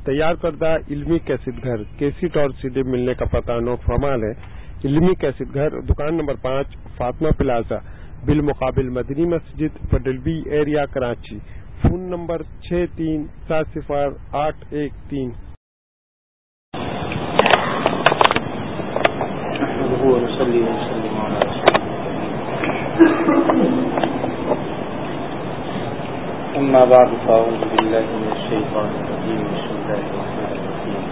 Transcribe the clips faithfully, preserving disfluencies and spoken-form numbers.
تیار کردہ علمی کیسٹ گھر کیسٹ اور سی ڈی ملنے کا پتہ نوٹ فرمان ہے۔ علمی کیسٹ گھر دکان نمبر پانچ فاطمہ پلازا بالمقابل مدنی مسجد پٹل B area Karachi. Phone number چھ تین سات صفر آٹھ ایک تین۔ أما بعد فأعوذ بالله من الشيطان الرجيم بسم الله الرحمن الرحيم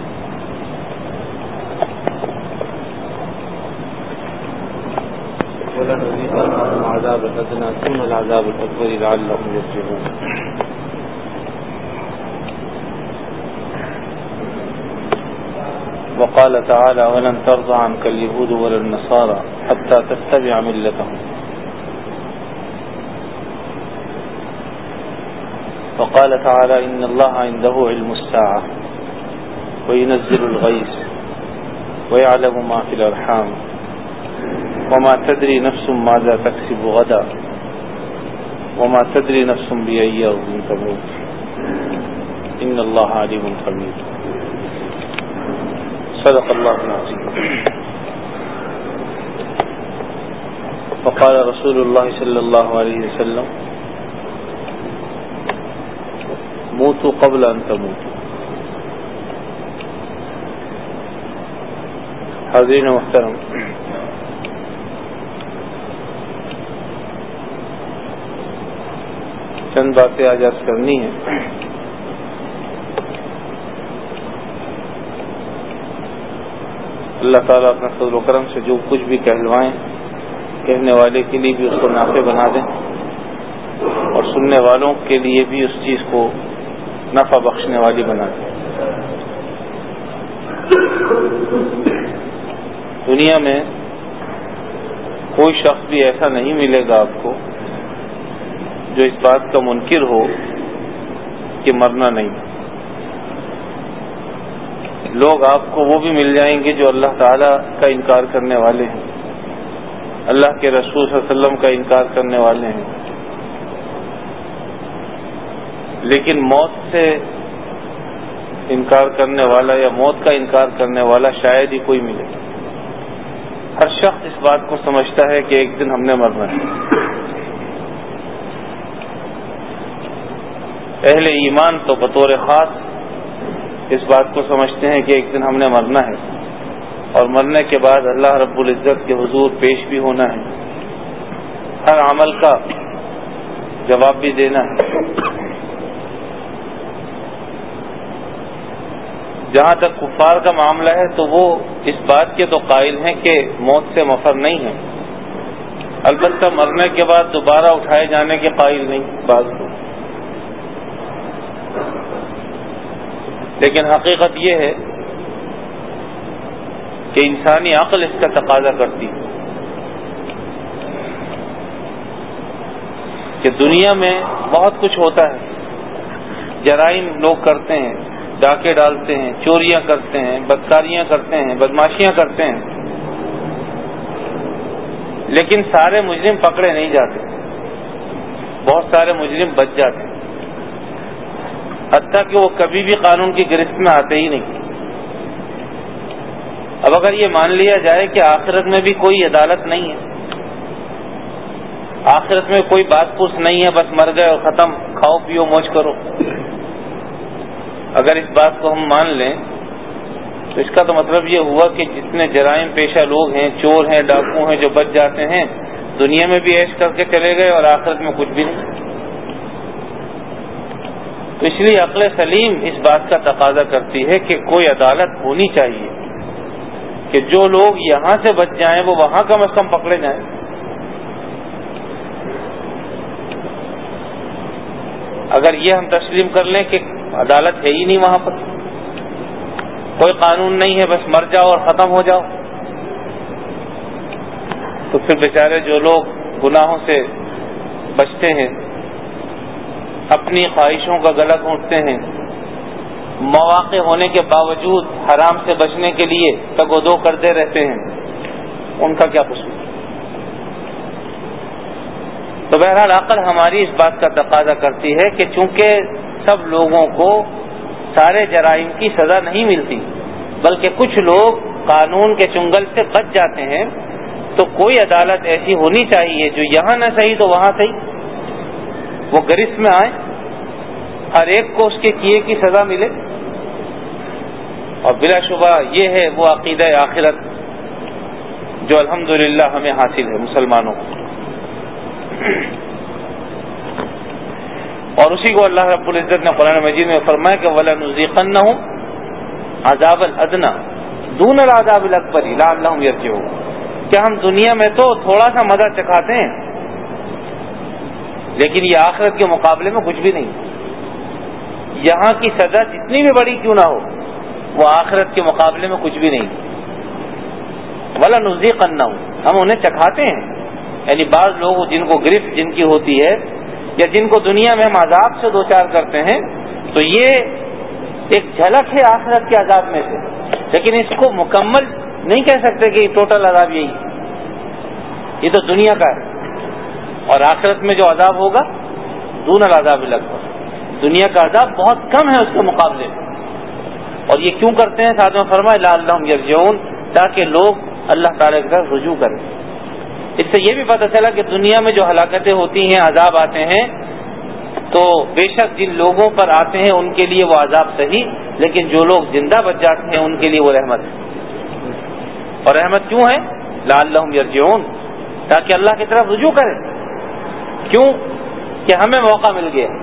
ولنذيقنهم عذاب الأدنى ثم العذاب الأكبر لعلهم يرجعون وقال تعالى ولن ترضى عنك اليهود ولا النصارى حتى تتبع ملتهم وقال تعالى إن الله عنده علم الساعة وينزل الغيث ويعلم ما في الأرحام وما تدري نفس ماذا تكسب غدا وما تدري نفس بأي أرض تموت إن الله عليم خبير صدق الله العظيم وقال رسول الله صلى الله عليه وسلم موتوا قبل ان تموتوا۔ حاضرین محترم، چند باتیں آج عرض کرنی ہیں۔ اللہ تعالیٰ اپنے فضل و کرم سے جو کچھ بھی کہلوائیں کہنے والے کے لیے بھی اس کو نافع بنا دیں اور سننے والوں کے لیے بھی اس چیز کو نفع بخشنے والی بنا دیں۔ دنیا میں کوئی شخص بھی ایسا نہیں ملے گا آپ کو جو اس بات کا منکر ہو کہ مرنا نہیں۔ لوگ آپ کو وہ بھی مل جائیں گے جو اللہ تعالیٰ کا انکار کرنے والے ہیں، اللہ کے رسول صلی اللہ علیہ وسلم کا انکار کرنے والے ہیں، لیکن موت سے انکار کرنے والا یا موت کا انکار کرنے والا شاید ہی کوئی ملے۔ ہر شخص اس بات کو سمجھتا ہے کہ ایک دن ہم نے مرنا ہے۔ اہل ایمان تو بطور خاص اس بات کو سمجھتے ہیں کہ ایک دن ہم نے مرنا ہے اور مرنے کے بعد اللہ رب العزت کے حضور پیش بھی ہونا ہے، ہر عمل کا جواب بھی دینا ہے۔ جہاں تک کفار کا معاملہ ہے تو وہ اس بات کے تو قائل ہیں کہ موت سے مفر نہیں ہے، البتہ مرنے کے بعد دوبارہ اٹھائے جانے کے قائل نہیں بعض لوگ۔ لیکن حقیقت یہ ہے کہ انسانی عقل اس کا تقاضا کرتی ہے کہ دنیا میں بہت کچھ ہوتا ہے، جرائم لوگ کرتے ہیں، ڈاکے ڈالتے ہیں، چوریاں کرتے ہیں، بدکاریاں کرتے ہیں، بدماشیاں کرتے ہیں، لیکن سارے مجرم پکڑے نہیں جاتے، بہت سارے مجرم بچ جاتے ہیں، حتیٰ کہ وہ کبھی بھی قانون کی گرفت میں آتے ہی نہیں۔ اب اگر یہ مان لیا جائے کہ آخرت میں بھی کوئی عدالت نہیں ہے، آخرت میں کوئی بات پوچھ نہیں ہے، بس مر گئے اور ختم، کھاؤ پیو موج کرو، اگر اس بات کو ہم مان لیں تو اس کا تو مطلب یہ ہوا کہ جتنے جرائم پیشہ لوگ ہیں، چور ہیں، ڈاکو ہیں، جو بچ جاتے ہیں، دنیا میں بھی عیش کر کے چلے گئے اور آخرت میں کچھ بھی نہیں۔ تو اس لیے عقل سلیم اس بات کا تقاضا کرتی ہے کہ کوئی عدالت ہونی چاہیے کہ جو لوگ یہاں سے بچ جائیں وہ وہاں کم از کم پکڑے جائیں۔ اگر یہ ہم تسلیم کر لیں کہ عدالت ہے ہی نہیں وہاں پر، کوئی قانون نہیں ہے، بس مر جاؤ اور ختم ہو جاؤ، تو پھر بیچارے جو لوگ گناہوں سے بچتے ہیں، اپنی خواہشوں کا گلا گھونٹتے ہیں، مواقع ہونے کے باوجود حرام سے بچنے کے لیے تگ و دو کرتے رہتے ہیں، ان کا کیا قصور؟ تو بہرحال عقل ہماری اس بات کا تقاضا کرتی ہے کہ چونکہ سب لوگوں کو سارے جرائم کی سزا نہیں ملتی، بلکہ کچھ لوگ قانون کے چنگل سے بچ جاتے ہیں. تو کوئی عدالت ایسی ہونی چاہیے جو یہاں نہ صحیح تو وہاں صحیح، وہ گرفت میں آئے، ہر ایک کو اس کے کیے کی سزا ملے. اور بلا شبہ یہ ہے وہ عقیدہ آخرت جو الحمدللہ ہمیں حاصل ہے مسلمانوں کو. اور اسی کو اللہ رب العزت نے قرآن مجید میں فرمایا کہ وَلَنُذِيقَنَّهُمْ عَذَابَ الْأَدْنَىٰ دُونَ الْعَذَابِ الْأَكْبَرِ لَعَلَّهُمْ يَرْجِعُونَ. کہ ہم دنیا میں تو تھوڑا سا مزہ چکھاتے ہیں، لیکن یہ آخرت کے مقابلے میں کچھ بھی نہیں. یہاں کی سزا جتنی بھی بڑی کیوں نہ ہو وہ آخرت کے مقابلے میں کچھ بھی نہیں. وَلَنُذِيقَنَّهُمْ ہم انہیں چکھاتے ہیں. یعنی بعض لوگ جن کو گرفت جن کی ہوتی ہے یا جن کو دنیا میں ہم عذاب سے دوچار کرتے ہیں تو یہ ایک جھلک ہے آخرت کے عذاب میں سے، لیکن اس کو مکمل نہیں کہہ سکتے کہ ٹوٹل عذاب یہی، یہ تو دنیا کا ہے. اور آخرت میں جو عذاب ہوگا دون العذاب الاکبر، دنیا کا عذاب بہت کم ہے اس کے مقابلے میں. اور یہ کیوں کرتے ہیں؟ ساتھ میں فرمایا لعلہم یرجعون، تاکہ لوگ اللہ تعالی کی طرف رجوع کریں. اس سے یہ بھی پتہ چلا کہ دنیا میں جو ہلاکتیں ہوتی ہیں، عذاب آتے ہیں، تو بے شک جن لوگوں پر آتے ہیں ان کے لیے وہ عذاب صحیح، لیکن جو لوگ زندہ بچ جاتے ہیں ان کے لیے وہ رحمت ہے. اور رحمت کیوں ہے؟ لعلہم یرجعون، تاکہ اللہ کی طرف رجوع کریں. کیوں؟ کہ ہمیں موقع مل گیا،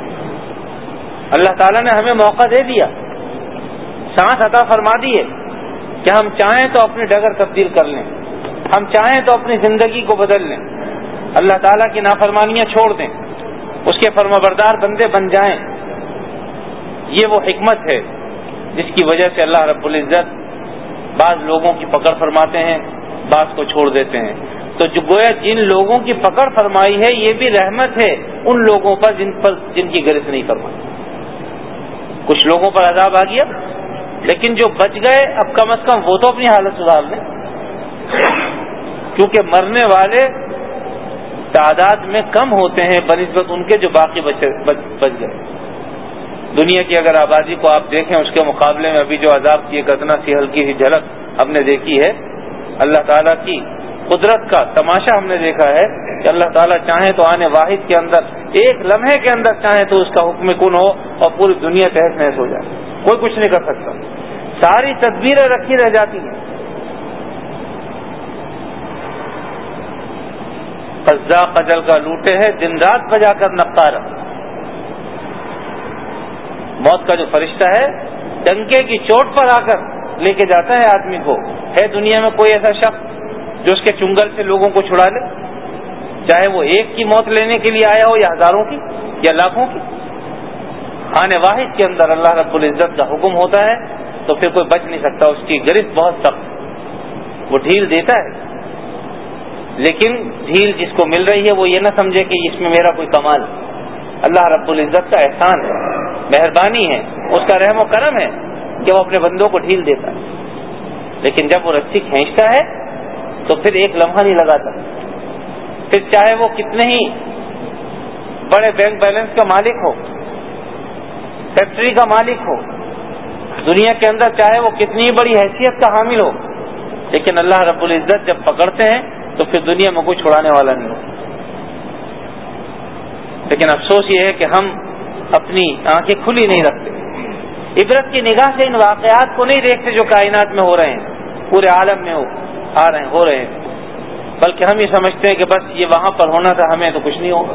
اللہ تعالیٰ نے ہمیں موقع دے دیا، سانس عطا فرما دی ہے کہ ہم چاہیں تو اپنی ڈگر تبدیل کر لیں، ہم چاہیں تو اپنی زندگی کو بدل لیں، اللہ تعالیٰ کی نافرمانیاں چھوڑ دیں، اس کے فرمانبردار بندے بن جائیں. یہ وہ حکمت ہے جس کی وجہ سے اللہ رب العزت بعض لوگوں کی پکڑ فرماتے ہیں، بعض کو چھوڑ دیتے ہیں. تو جو گویا جن لوگوں کی پکڑ فرمائی ہے یہ بھی رحمت ہے ان لوگوں پر جن پر جن کی گرفت نہیں فرمائی. کچھ لوگوں پر عذاب آ گیا، لیکن جو بچ گئے اب کم از کم وہ تو اپنی حالت سدھار لیں، کیونکہ مرنے والے تعداد میں کم ہوتے ہیں بنسبت ان کے جو باقی بچ بچ گئے. دنیا کی اگر آبادی کو آپ دیکھیں اس کے مقابلے میں ابھی جو عذاب کی ایک ادنا سی ہلکی سی جھلک ہم نے دیکھی ہے. اللہ تعالیٰ کی قدرت کا تماشا ہم نے دیکھا ہے کہ اللہ تعالیٰ چاہیں تو آنے واحد کے اندر ایک لمحے کے اندر چاہیں تو اس کا حکم کن ہو اور پوری دنیا تہس نہس ہو جائے، کوئی کچھ نہیں کر سکتا. ساری تدبیریں رکھی رہ جاتی ہیں. قزاق اجل کا لوٹے ہے دن رات بجا کر نقارہ. موت کا جو فرشتہ ہے ڈنکے کی چوٹ پر آ کر لے کے جاتا ہے آدمی کو. ہے دنیا میں کوئی ایسا شخص جو اس کے چنگل سے لوگوں کو چھڑا لے، چاہے وہ ایک کی موت لینے کے لیے آیا ہو یا ہزاروں کی یا لاکھوں کی؟ آنے واحد کے اندر اللہ رب العزت کا حکم ہوتا ہے تو پھر کوئی بچ نہیں سکتا. اس کی گرفت بہت سخت، وہ ڈھیل دیتا ہے، لیکن ڈھیل جس کو مل رہی ہے وہ یہ نہ سمجھے کہ اس میں میرا کوئی کمال. اللہ رب العزت کا احسان ہے، مہربانی ہے، اس کا رحم و کرم ہے کہ وہ اپنے بندوں کو ڈھیل دیتا ہے. لیکن جب وہ رسی کھینچتا ہے تو پھر ایک لمحہ نہیں لگاتا. پھر چاہے وہ کتنے ہی بڑے بینک بیلنس کا مالک ہو، فیکٹری کا مالک ہو، دنیا کے اندر چاہے وہ کتنی بڑی حیثیت کا حامل ہو، لیکن اللہ رب العزت جب پکڑتے ہیں تو پھر دنیا میں کوئی چھڑانے والا نہیں ہو. لیکن افسوس یہ ہے کہ ہم اپنی آنکھیں کھلی نہیں رکھتے، عبرت کی نگاہ سے ان واقعات کو نہیں دیکھتے جو کائنات میں ہو رہے ہیں، پورے عالم میں ہو آ رہے ہیں ہو رہے ہیں بلکہ ہم یہ سمجھتے ہیں کہ بس یہ وہاں پر ہونا تھا، ہمیں تو کچھ نہیں ہوگا.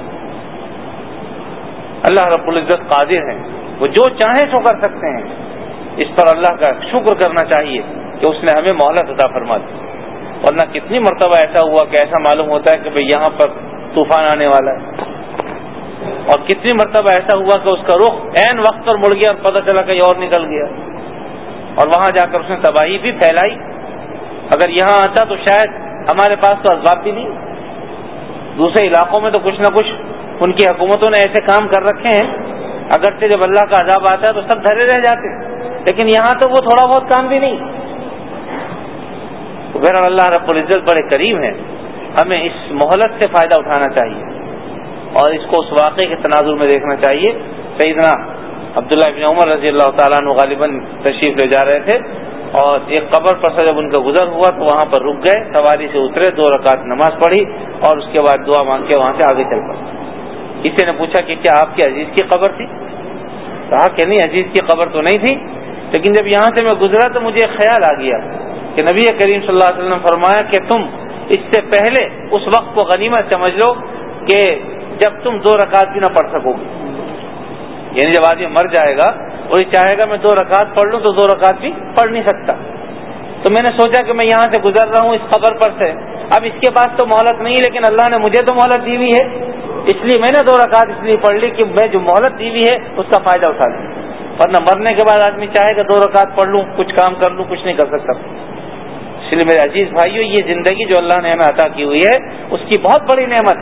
اللہ رب العزت قادر ہے، وہ جو چاہیں سو کر سکتے ہیں. اس پر اللہ کا شکر کرنا چاہیے کہ اس نے ہمیں مہلت عطا فرما دی. ورنہ کتنی مرتبہ ایسا ہوا کہ ایسا معلوم ہوتا ہے کہ بھئی یہاں پر طوفان آنے والا ہے، اور کتنی مرتبہ ایسا ہوا کہ اس کا رخ عین وقت پر مڑ گیا اور پتہ چلا کہ اور نکل گیا، اور وہاں جا کر اس نے تباہی بھی پھیلائی. اگر یہاں آتا تو شاید ہمارے پاس تو اسباب بھی نہیں. دوسرے علاقوں میں تو کچھ نہ کچھ ان کی حکومتوں نے ایسے کام کر رکھے ہیں، اگرچہ جب اللہ کا عذاب آتا ہے تو سب دھرے رہ جاتے، لیکن یہاں تو وہ تھوڑا بہت کام بھی نہیں. تو بہرحال اللہ رب العزت بڑے کریم ہے، ہمیں اس مہلت سے فائدہ اٹھانا چاہیے اور اس کو اس واقعے کے تناظر میں دیکھنا چاہیے. سیدنا عبداللہ بن عمر رضی اللہ تعالیٰ عنہ غالباً تشریف لے جا رہے تھے اور ایک قبر پر سے جب ان کا گزر ہوا تو وہاں پر رک گئے, سواری سے اترے, دو رکعت نماز پڑھی اور اس کے بعد دعا مانگ کے وہاں سے آگے چل پڑے. کسی نے پوچھا کہ کیا آپ کے عزیز کی قبر تھی؟ کہا کہ نہیں, عزیز کی قبر تو نہیں تھی, لیکن جب یہاں سے میں گزرا تو مجھے خیال آ گیا کہ نبی کریم صلی اللہ علیہ وسلم نے فرمایا کہ تم اس سے پہلے اس وقت کو غنیمت سمجھ لو کہ جب تم دو رکعت بھی نہ پڑھ سکو گے. یعنی جب آدمی مر جائے گا وہی چاہے گا میں دو رکعت پڑھ لوں تو دو رکعت بھی پڑھ نہیں سکتا. تو میں نے سوچا کہ میں یہاں سے گزر رہا ہوں اس قبر پر سے, اب اس کے پاس تو مہلت نہیں, لیکن اللہ نے مجھے تو مہلت دی ہوئی ہے, اس لیے میں نے دو رکعت اس لیے پڑھ لی کہ میں جو مہلت دی ہوئی ہے اس کا فائدہ اٹھا لوں, ورنہ مرنے کے بعد آدمی چاہے گا دو رکعت پڑھ لوں, کچھ کام کر لوں, کچھ نہیں کر سکتا. اس لیے میرے عزیز بھائیو, یہ زندگی جو اللہ نے ہمیں عطا کی ہوئی ہے اس کی بہت بڑی نعمت,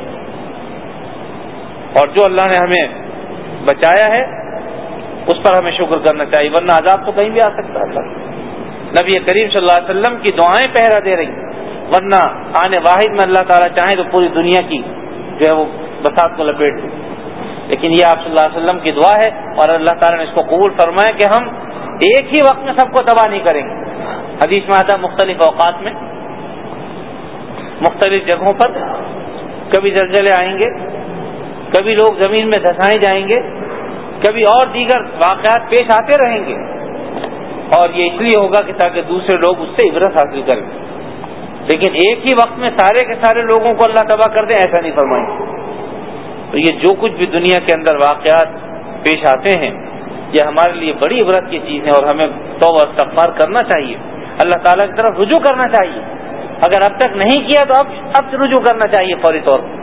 اور جو اللہ نے ہمیں بچایا ہے اس پر ہمیں شکر کرنا چاہیے, ورنہ عذاب تو کہیں بھی آ سکتا ہے. نبی کریم صلی اللہ علیہ وسلم کی دعائیں پہرا دے رہی, ورنہ آنے واحد میں اللہ تعالیٰ چاہیں تو پوری دنیا کی جو ہے وہ بساط کو لپیٹ دیں, لیکن یہ آپ صلی اللہ علیہ وسلم کی دعا ہے اور اللہ تعالیٰ نے اس کو قبول فرمایا کہ ہم ایک ہی وقت میں سب کو تباہ نہیں کریں گے. حدیث میں آتا مختلف اوقات میں مختلف جگہوں پر کبھی زلزلے آئیں گے, کبھی لوگ زمین میں دھسائے جائیں گے, کبھی اور دیگر واقعات پیش آتے رہیں گے, اور یہ اس لیے ہوگا کہ تاکہ دوسرے لوگ اس سے عبرت حاصل کریں. لیکن ایک ہی وقت میں سارے کے سارے لوگوں کو اللہ تباہ کر دیں, ایسا نہیں فرمائیں. تو یہ جو کچھ بھی دنیا کے اندر واقعات پیش آتے ہیں یہ ہمارے لیے بڑی عبرت کی چیز ہے, اور ہمیں توبہ اور استغفار کرنا چاہیے, اللہ تعالیٰ کی طرف رجوع کرنا چاہیے. اگر اب تک نہیں کیا تو اب اب رجوع کرنا چاہیے فوری طور پر.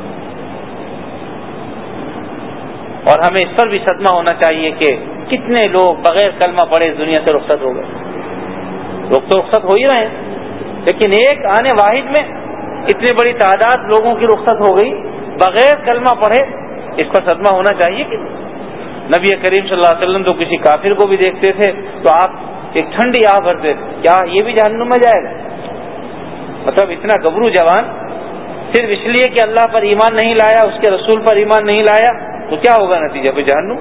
اور ہمیں اس پر بھی صدمہ ہونا چاہیے کہ کتنے لوگ بغیر کلمہ پڑھے اس دنیا سے رخصت ہو گئے. لوگ تو رخصت ہو ہی رہے ہیں, لیکن ایک آنے واحد میں اتنی بڑی تعداد لوگوں کی رخصت ہو گئی بغیر کلمہ پڑھے, اس پر صدمہ ہونا چاہیے. کہ نبی کریم صلی اللہ علیہ وسلم تو کسی کافر کو بھی دیکھتے تھے تو آپ ایک ٹھنڈی آہ بھرتے تھے, کیا یہ بھی جہنم میں جائے گا؟ مطلب اتنا گبرو جوان صرف اس لیے کہ اللہ پر ایمان نہیں لایا, اس کے رسول پر ایمان نہیں لایا, تو کیا ہوگا نتیجہ پہ جہنم.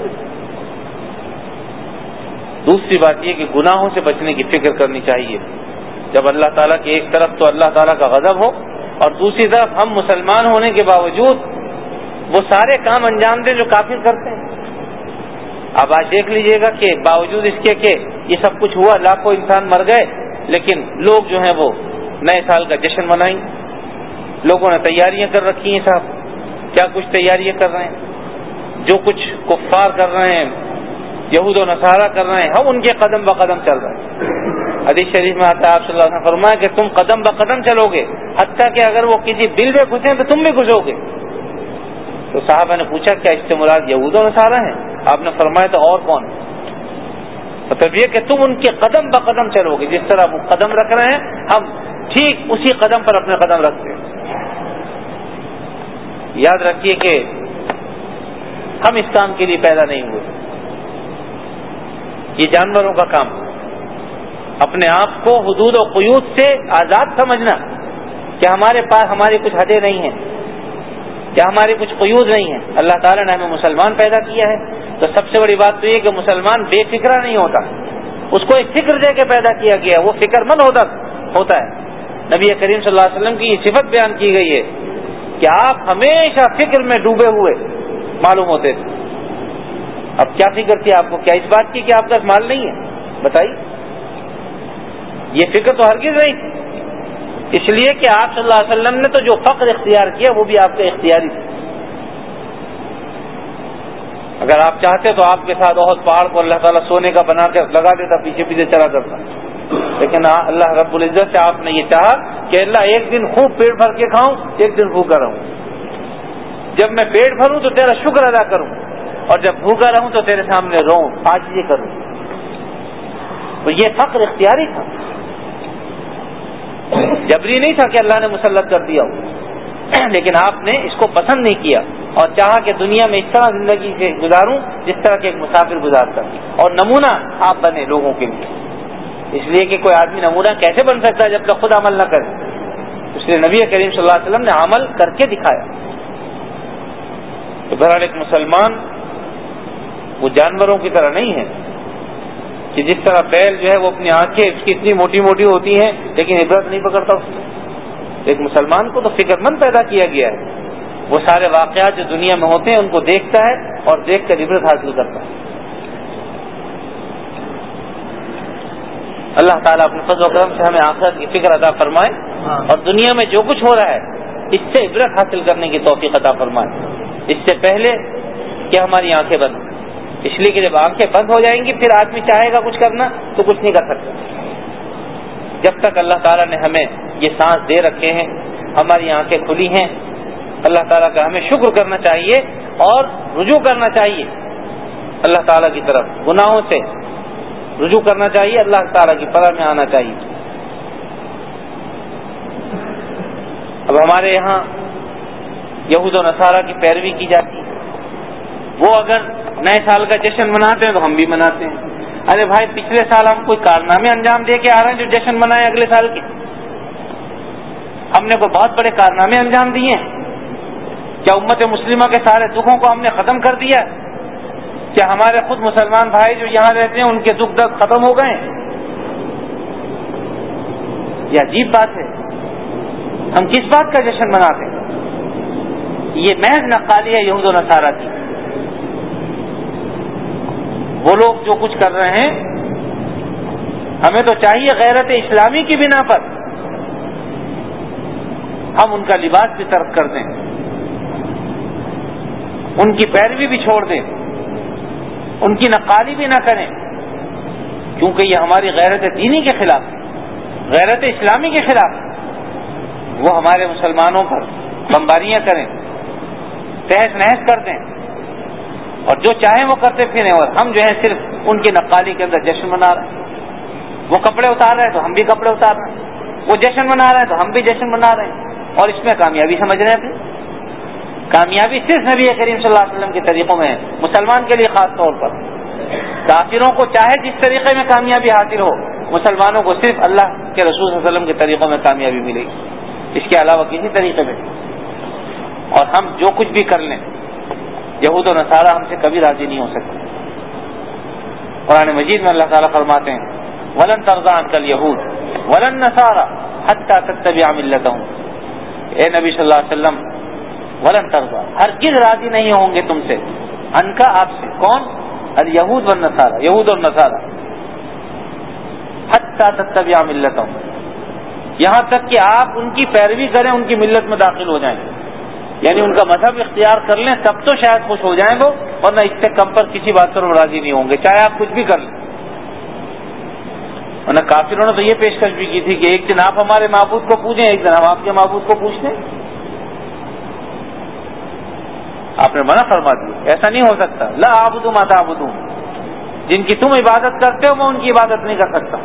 دوسری بات یہ کہ گناہوں سے بچنے کی فکر کرنی چاہیے. جب اللہ تعالیٰ کی ایک طرف تو اللہ تعالیٰ کا غضب ہو اور دوسری طرف ہم مسلمان ہونے کے باوجود وہ سارے کام انجام دیں جو کافر کرتے ہیں. اب آج دیکھ لیجئے گا کہ باوجود اس کے کہ یہ سب کچھ ہوا, لاکھوں انسان مر گئے, لیکن لوگ جو ہیں وہ نئے سال کا جشن منائیں, لوگوں نے تیاریاں کر رکھی ہیں. صاحب کیا کچھ تیاریاں کر رہے ہیں, جو کچھ کفار کر رہے ہیں, یہود و نصارہ کر رہے ہیں, ہم ان کے قدم بہ قدم چل رہے ہیں. حدیث شریف میں آتا ہے آپ صلی اللہ علیہ وسلم فرمایا کہ تم قدم بہ قدم چلو گے, حتیٰ کہ اگر وہ کسی بل میں گھسیں تو تم بھی گھسو گے. تو صحابہ نے پوچھا کیا اس سے مراد یہود و نصارہ ہیں؟ آپ نے فرمایا تو اور کون؟ مطلب یہ کہ تم ان کے قدم بہ قدم چلو گے, جس طرح وہ قدم رکھ رہے ہیں ہم ٹھیک اسی قدم پر اپنے قدم رکھتے ہیں. یاد رکھیے کہ ہم اس کام کے لیے پیدا نہیں ہوئے, یہ جانوروں کا کام. اپنے آپ کو حدود و قیود سے آزاد سمجھنا کہ ہمارے پاس ہماری کچھ حدیں نہیں ہیں, کیا ہماری کچھ قیود نہیں ہیں. اللہ تعالیٰ نے ہمیں مسلمان پیدا کیا ہے, تو سب سے بڑی بات تو یہ کہ مسلمان بے فکرہ نہیں ہوتا, اس کو ایک فکر دے کے پیدا کیا گیا, وہ فکر مند ہوتا ہوتا ہے. نبی کریم صلی اللہ علیہ وسلم کی یہ صفت بیان کی گئی ہے کہ آپ ہمیشہ فکر میں ڈوبے ہوئے معلوم ہوتے تھے. اب کیا فکر تھی آپ کو؟ کیا اس بات کی کہ آپ کا مال نہیں ہے؟ بتائیے. یہ فکر تو ہرگز نہیں تھی, اس لیے کہ آپ صلی اللہ علیہ وسلم نے تو جو فقر اختیار کیا وہ بھی آپ کا اختیاری تھا. اگر آپ چاہتے تو آپ کے ساتھ بہت پہاڑ کو اللہ تعالیٰ سونے کا بنا کے لگا دیتا, پیچھے پیچھے چلا کرتا, لیکن اللہ رب العزت سے آپ نے یہ چاہا کہ اللہ ایک دن خوب پیٹ بھر کے کھاؤں, ایک دن بھوکا رہوں. جب میں پیٹ بھروں تو تیرا شکر ادا کروں, اور جب بھوکا رہوں تو تیرے سامنے روؤں, آج یہ کروں. تو یہ فقر اختیاری تھا, جبری نہیں تھا کہ اللہ نے مسلط کر دیا ہو. لیکن آپ نے اس کو پسند نہیں کیا اور چاہا کہ دنیا میں اس طرح زندگی سے گزاروں جس طرح کے ایک مسافر گزارتا, اور نمونہ آپ بنے لوگوں کے لیے. اس لیے کہ کوئی آدمی نمونہ کیسے بن سکتا ہے جب تک خود عمل نہ کرے؟ اس لیے نبی کریم صلی اللہ علیہ وسلم نے عمل کر کے دکھایا. تو بہرحال ایک مسلمان وہ جانوروں کی طرح نہیں ہے کہ جس طرح بیل جو ہے وہ اپنی آنکھیں اس کی اتنی موٹی موٹی ہوتی ہیں لیکن عبرت نہیں پکڑتا اس میں. ایک مسلمان کو تو فکر مند پیدا کیا گیا ہے, وہ سارے واقعات جو دنیا میں ہوتے ہیں ان کو دیکھتا ہے اور دیکھ کر عبرت حاصل کرتا ہے. اللہ تعالیٰ اپنے فضل و کرم سے ہمیں آخرت کی فکر عطا فرمائے اور دنیا میں جو کچھ ہو رہا ہے اس سے عبرت حاصل کرنے کی توفیق عطا فرمائے, اس سے پہلے کہ ہماری آنکھیں بند ہوں. اس لیے کہ جب آنکھیں بند ہو جائیں گی پھر آدمی چاہے گا کچھ کرنا تو کچھ نہیں کر سکتا. جب تک اللہ تعالیٰ نے ہمیں یہ سانس دے رکھے ہیں, ہماری آنکھیں کھلی ہیں, اللہ تعالیٰ کا ہمیں شکر کرنا چاہیے اور رجوع کرنا چاہیے اللہ تعالیٰ کی طرف, گناہوں سے رجوع کرنا چاہیے, اللہ تعالیٰ کی پناہ میں آنا چاہیے. اب ہمارے یہاں یہود و نصارہ کی پیروی کی جاتی ہے. وہ اگر نئے سال کا جشن مناتے ہیں تو ہم بھی مناتے ہیں. ارے بھائی پچھلے سال ہم کوئی کارنامے انجام دے کے آ رہے ہیں جو جشن منائے اگلے سال کے؟ ہم نے کوئی بہت بڑے کارنامے انجام دیے ہیں کیا؟ امت مسلمہ کے سارے دکھوں کو ہم نے ختم کر دیا؟ کیا ہمارے خود مسلمان بھائی جو یہاں رہتے ہیں ان کے دکھ درد ختم ہو گئے؟ یہ عجیب بات ہے. ہم کس بات کا جشن مناتے ہیں؟ یہ محض نقالی ہے یہود و نصارہ کی. وہ لوگ جو کچھ کر رہے ہیں ہمیں تو چاہیے غیرت اسلامی کی بنا پر ہم ان کا لباس بھی ترک کر دیں, ان کی پیروی بھی چھوڑ دیں, ان کی نقالی بھی نہ کریں, کیونکہ یہ ہماری غیرت دینی کے خلاف ہے, غیرت اسلامی کے خلاف ہے. وہ ہمارے مسلمانوں پر بمباریاں کریں, تہس نہس کر دیں اور جو چاہیں وہ کرتے پھریں, اور ہم جو ہیں صرف ان کی نقالی کے اندر جشن منا رہے ہیں. وہ کپڑے اتار رہے ہیں تو ہم بھی کپڑے اتار رہے ہیں, وہ جشن منا رہے ہیں تو ہم بھی جشن منا رہے ہیں, اور اس میں کامیابی سمجھ رہے ہیں. پھر کامیابی صرف نبی کریم صلی اللہ علیہ وسلم کے طریقوں میں ہے, مسلمان کے لیے خاص طور پر. کافروں کو چاہے جس طریقے میں کامیابی حاصل ہو, مسلمانوں کو صرف اللہ کے رسول صلی اللہ علیہ وسلم کے طریقوں میں کامیابی ملے گی, اس کے علاوہ کسی طریقے میں. اور ہم جو کچھ بھی کر لیں یہود و نصارہ ہم سے کبھی راضی نہیں ہو سکتے. قرآن مجید میں اللہ تعالیٰ فرماتے ہیں وَلَن تَرْضَىٰ عَنْكَ الْيَهُودُ وَلَا النَّصَارَىٰ حَتَّىٰ تَتَّبِعَ مِلَّتَهُمْ. اے نبی صلی اللہ علیہ وسلم, وَلَن تَرْضَىٰ, ہرگز راضی نہیں ہوں گے تم سے, عَنْكَ آپ سے, کون؟ الْيَهُودُ وَالنَّصَارَىٰ, یہود اور نصارہ, حَتَّىٰ تَتَّبِعَ مِلَّتَهُمْ, یہاں تک کہ آپ ان کی پیروی کریں, ان کی ملت میں داخل ہو جائیں, یعنی ان کا مذہب اختیار کر لیں, تب تو شاید خوش ہو جائیں وہ, ورنہ اس سے کم پر کسی بات پر وہ راضی نہیں ہوں گے, چاہے آپ کچھ بھی کر لیں. ورنہ کافروں نے تو یہ پیشکش بھی کی تھی کہ ایک دن آپ ہمارے معبود کو پوجیں, ایک دن ہم آپ کے معبود کو پوچھتے ہیں. آپ نے منع فرما دیا, ایسا نہیں ہو سکتا. لا اعبد ما تعبدون, جن کی تم عبادت کرتے ہو میں ان کی عبادت نہیں کر سکتا.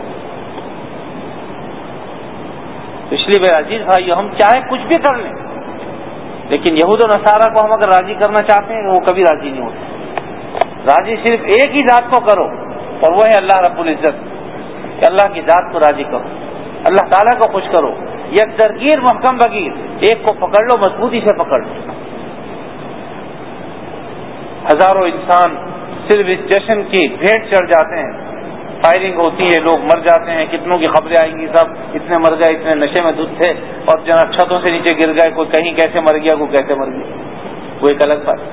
اس لیے میرے عزیز بھائیو, ہم چاہے کچھ بھی کر لیں, لیکن یہود و نصارہ کو ہم اگر راضی کرنا چاہتے ہیں وہ کبھی راضی نہیں ہوتے. راضی صرف ایک ہی ذات کو کرو, اور وہ ہے اللہ رب العزت, کہ اللہ کی ذات کو راضی کرو, اللہ تعالیٰ کو خوش کرو. یک درگیر محکم بگیر, ایک کو پکڑ لو, مضبوطی سے پکڑ لو. ہزاروں انسان صرف اس جشن کی بھیٹ چڑھ جاتے ہیں, فائرنگ ہوتی ہے, لوگ مر جاتے ہیں, کتنوں کی خبریں آئیں گی, سب اتنے مر گئے, اتنے نشے میں دھت تھے, اور جناب چھتوں سے نیچے گر گئے, کوئی کہیں کیسے مر گیا, کوئی کیسے مر گیا, وہ ایک الگ بات.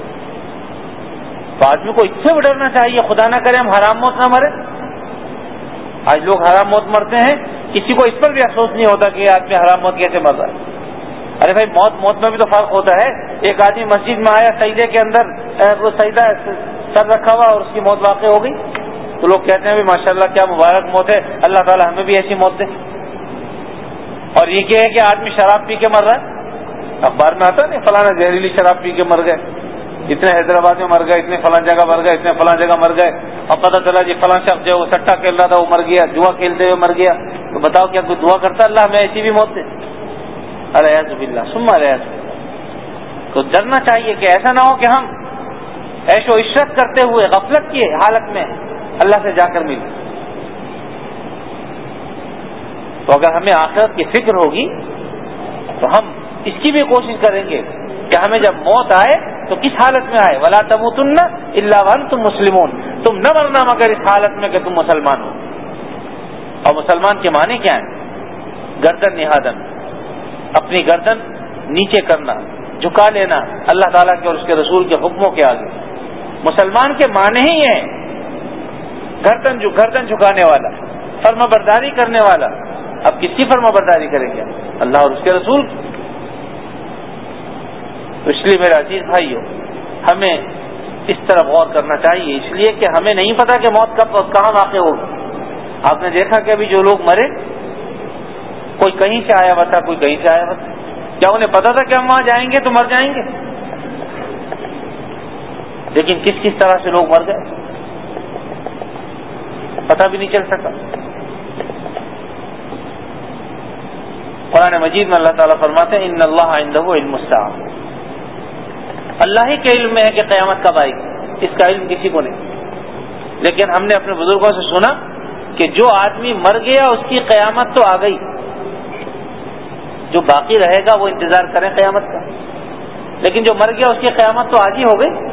تو آدمی کو اس سے ڈرنا چاہیے, خدا نہ کرے ہم حرام موت نہ مرے. آج لوگ حرام موت مرتے ہیں, کسی کو اس پر بھی افسوس نہیں ہوتا کہ یہ آدمی حرام موت کیسے مر رہا ہے. ارے بھائی موت موت میں بھی تو فرق ہوتا ہے. ایک آدمی مسجد میں آیا, سجدے کے اندر وہ سجدہ سر رکھا ہوا اور اس کی موت واقع ہو گئی, تو لوگ کہتے ہیں ماشاء اللہ کیا مبارک موت ہے, اللہ تعالیٰ ہمیں بھی ایسی موت دے. اور یہ کیا ہے کہ آدمی شراب پی کے مر رہا ہے, اخبار میں آتا نہیں فلاں زہریلی شراب پی کے مر گئے, اتنے حیدرآباد میں مر گئے, اتنے فلاں جگہ مر گئے, اتنے فلاں جگہ مر گئے, اور پتہ چلا جی فلاں شخص جو وہ سٹا کھیل رہا تھا وہ مر گیا, جوا کھیلتے ہوئے مر گیا. تو بتاؤ کیا کوئی دعا کرتا اللہ ہمیں ایسی بھی موت دے؟ الیاذ باللہ ثم الیاذ. تو ڈرنا چاہیے کہ ایسا نہ ہو کہ ہم عیش و عشرت کرتے ہوئے غفلت کی حالت میں اللہ سے جا کر ملیں. تو اگر ہمیں آخرت کی فکر ہوگی تو ہم اس کی بھی کوشش کریں گے کہ ہمیں جب موت آئے تو کس حالت میں آئے؟ وَلَا تَمُوتُنَّ إِلَّا وَأَنْتُمْ مُسْلِمُونَ، تم نہ مرنا مگر اس حالت میں کہ تم مسلمان ہو۔ اور مسلمان کے معنی کیا ہیں؟ گردن نہادن، اپنی گردن نیچے کرنا، جھکا لینا اللہ تعالیٰ کے اور اس کے رسول کے حکموں کے آگے۔ مسلمان کے معنی ہی ہیں گردن جو گردن جھکانے والا، فرما برداری کرنے والا۔ اب کس کی فرما برداری کریں گے؟ اللہ اور اس کے رسول کی۔ تو اس لیے میرے عزیز بھائیو، ہمیں اس طرف غور کرنا چاہیے، اس لیے کہ ہمیں نہیں پتا کہ موت کب اور کہاں واقع ہوگی۔ آپ نے دیکھا کہ ابھی جو لوگ مرے، کوئی کہیں سے آیا ہوا تھا، کوئی کہیں سے آیا ہوا تھا، کیا انہیں پتا تھا کہ ہم وہاں جائیں گے تو مر جائیں گے؟ لیکن کس کس طرح سے لوگ مر گئے پتہ بھی نہیں چل سکا۔ قرآن مجید میں اللہ تعالیٰ فرماتے ہیں ان اللہ عندہ علم الساعہ، اللہ ہی کے علم میں ہے کہ قیامت کب آئے گی، اس کا علم کسی کو نہیں۔ لیکن ہم نے اپنے بزرگوں سے سنا کہ جو آدمی مر گیا اس کی قیامت تو آ گئی، جو باقی رہے گا وہ انتظار کریں قیامت کا، لیکن جو مر گیا اس کی قیامت تو آج ہی ہو گئی۔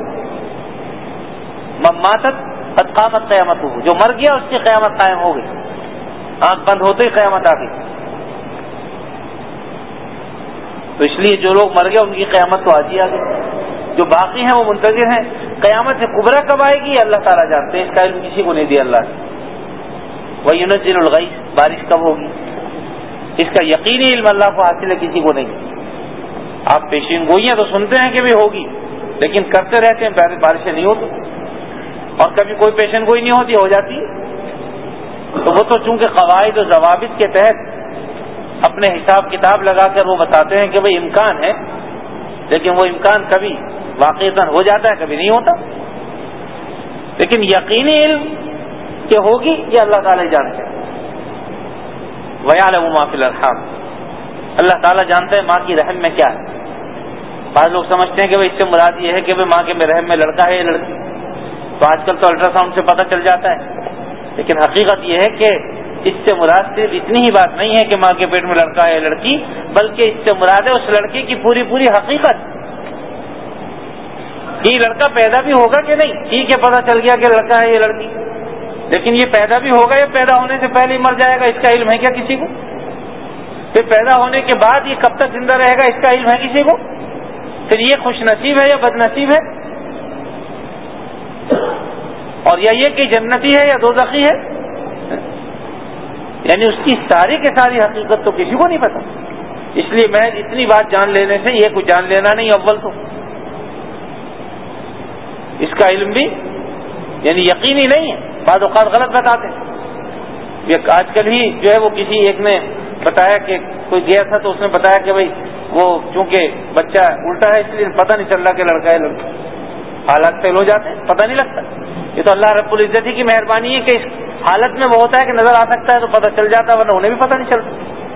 ماتت قد قامت قیامت ہو، جو مر گیا اس کی قیامت قائم ہو گئی، آنکھ بند ہوتے ہی قیامت آ گئی۔ تو اس لیے جو لوگ مر گئے ان کی قیامت تو آج ہی آ گئی، جو باقی ہیں وہ منتظر ہیں۔ قیامت سے کبریٰ کب آئے گی اللہ تعالیٰ جانتے ہیں، اس کا علم کسی کو نہیں دیا اللہ نے۔ وَيُنَزِّلُ الْغَيْثَ، بارش کب ہوگی اس کا یقینی علم اللہ کو حاصل ہے، کسی کو نہیں۔ آپ پیشین گوئیاں تو سنتے ہیں کہ بھی ہوگی، لیکن کرتے رہتے ہیں بارشیں نہیں ہوتی، اور کبھی کوئی پیشین گوئی نہیں ہوتی، ہو جاتی ہے۔ تو وہ تو چونکہ قواعد و ضوابط کے تحت اپنے حساب کتاب لگا کر وہ بتاتے ہیں کہ بھئی امکان ہے، لیکن وہ امکان کبھی واقعتاً ہو جاتا ہے، کبھی نہیں ہوتا۔ لیکن یقینی علم کہ ہوگی یہ اللہ تعالیٰ جانتے ہیں۔ وَيَعْلَمُ مَا فِي الْأَرْحَامِ، اللہ تعالیٰ جانتا ہے ماں کی رحم میں کیا ہے۔ بعض لوگ سمجھتے ہیں کہ اس سے مراد یہ ہے کہ ماں کے رحم میں لڑکا ہے یا لڑکی، تو آج کل تو الٹرا ساؤنڈ سے پتہ چل جاتا ہے، لیکن حقیقت یہ ہے کہ اس سے مراد صرف اتنی ہی بات نہیں ہے کہ ماں کے پیٹ میں لڑکا ہے یا لڑکی، بلکہ اس سے مراد ہے اس لڑکے کی پوری پوری حقیقت، یہ لڑکا پیدا بھی ہوگا کہ نہیں، ٹھیک ہے پتہ چل گیا کہ لڑکا ہے یا لڑکی، لیکن یہ پیدا بھی ہوگا یا پیدا ہونے سے پہلے ہی مر جائے گا، اس کا علم ہے کیا کسی کو؟ پھر پیدا ہونے کے بعد یہ کب تک زندہ رہے گا، اس کا علم ہے کسی کو؟ پھر یہ خوش نصیب ہے یا بد نصیب ہے، اور یا یہ کہ جنتی ہے یا دوزخی ہے؟ یعنی اس کی ساری کی ساری حقیقت تو کسی کو نہیں پتا۔ اس لیے میں اتنی بات جان لینے سے یہ کچھ جان لینا نہیں، اول تو اس کا علم بھی یعنی یقینی نہیں ہے، بعض اوقات غلط بتاتے ہیں۔ آج کل ہی جو ہے وہ کسی ایک نے بتایا کہ کوئی گیا تھا تو اس نے بتایا کہ بھئی وہ چونکہ بچہ الٹا ہے اس لیے پتہ نہیں چل رہا کہ لڑکا ہے لڑکا، حالات فیل ہو جاتے ہیں، پتہ نہیں لگتا۔ یہ تو اللہ رب العزت ہی کی مہربانی ہے کہ اس حالت میں وہ ہوتا ہے کہ نظر آ سکتا ہے تو پتہ چل جاتا ہے، ورنہ انہیں بھی پتہ نہیں چلتا۔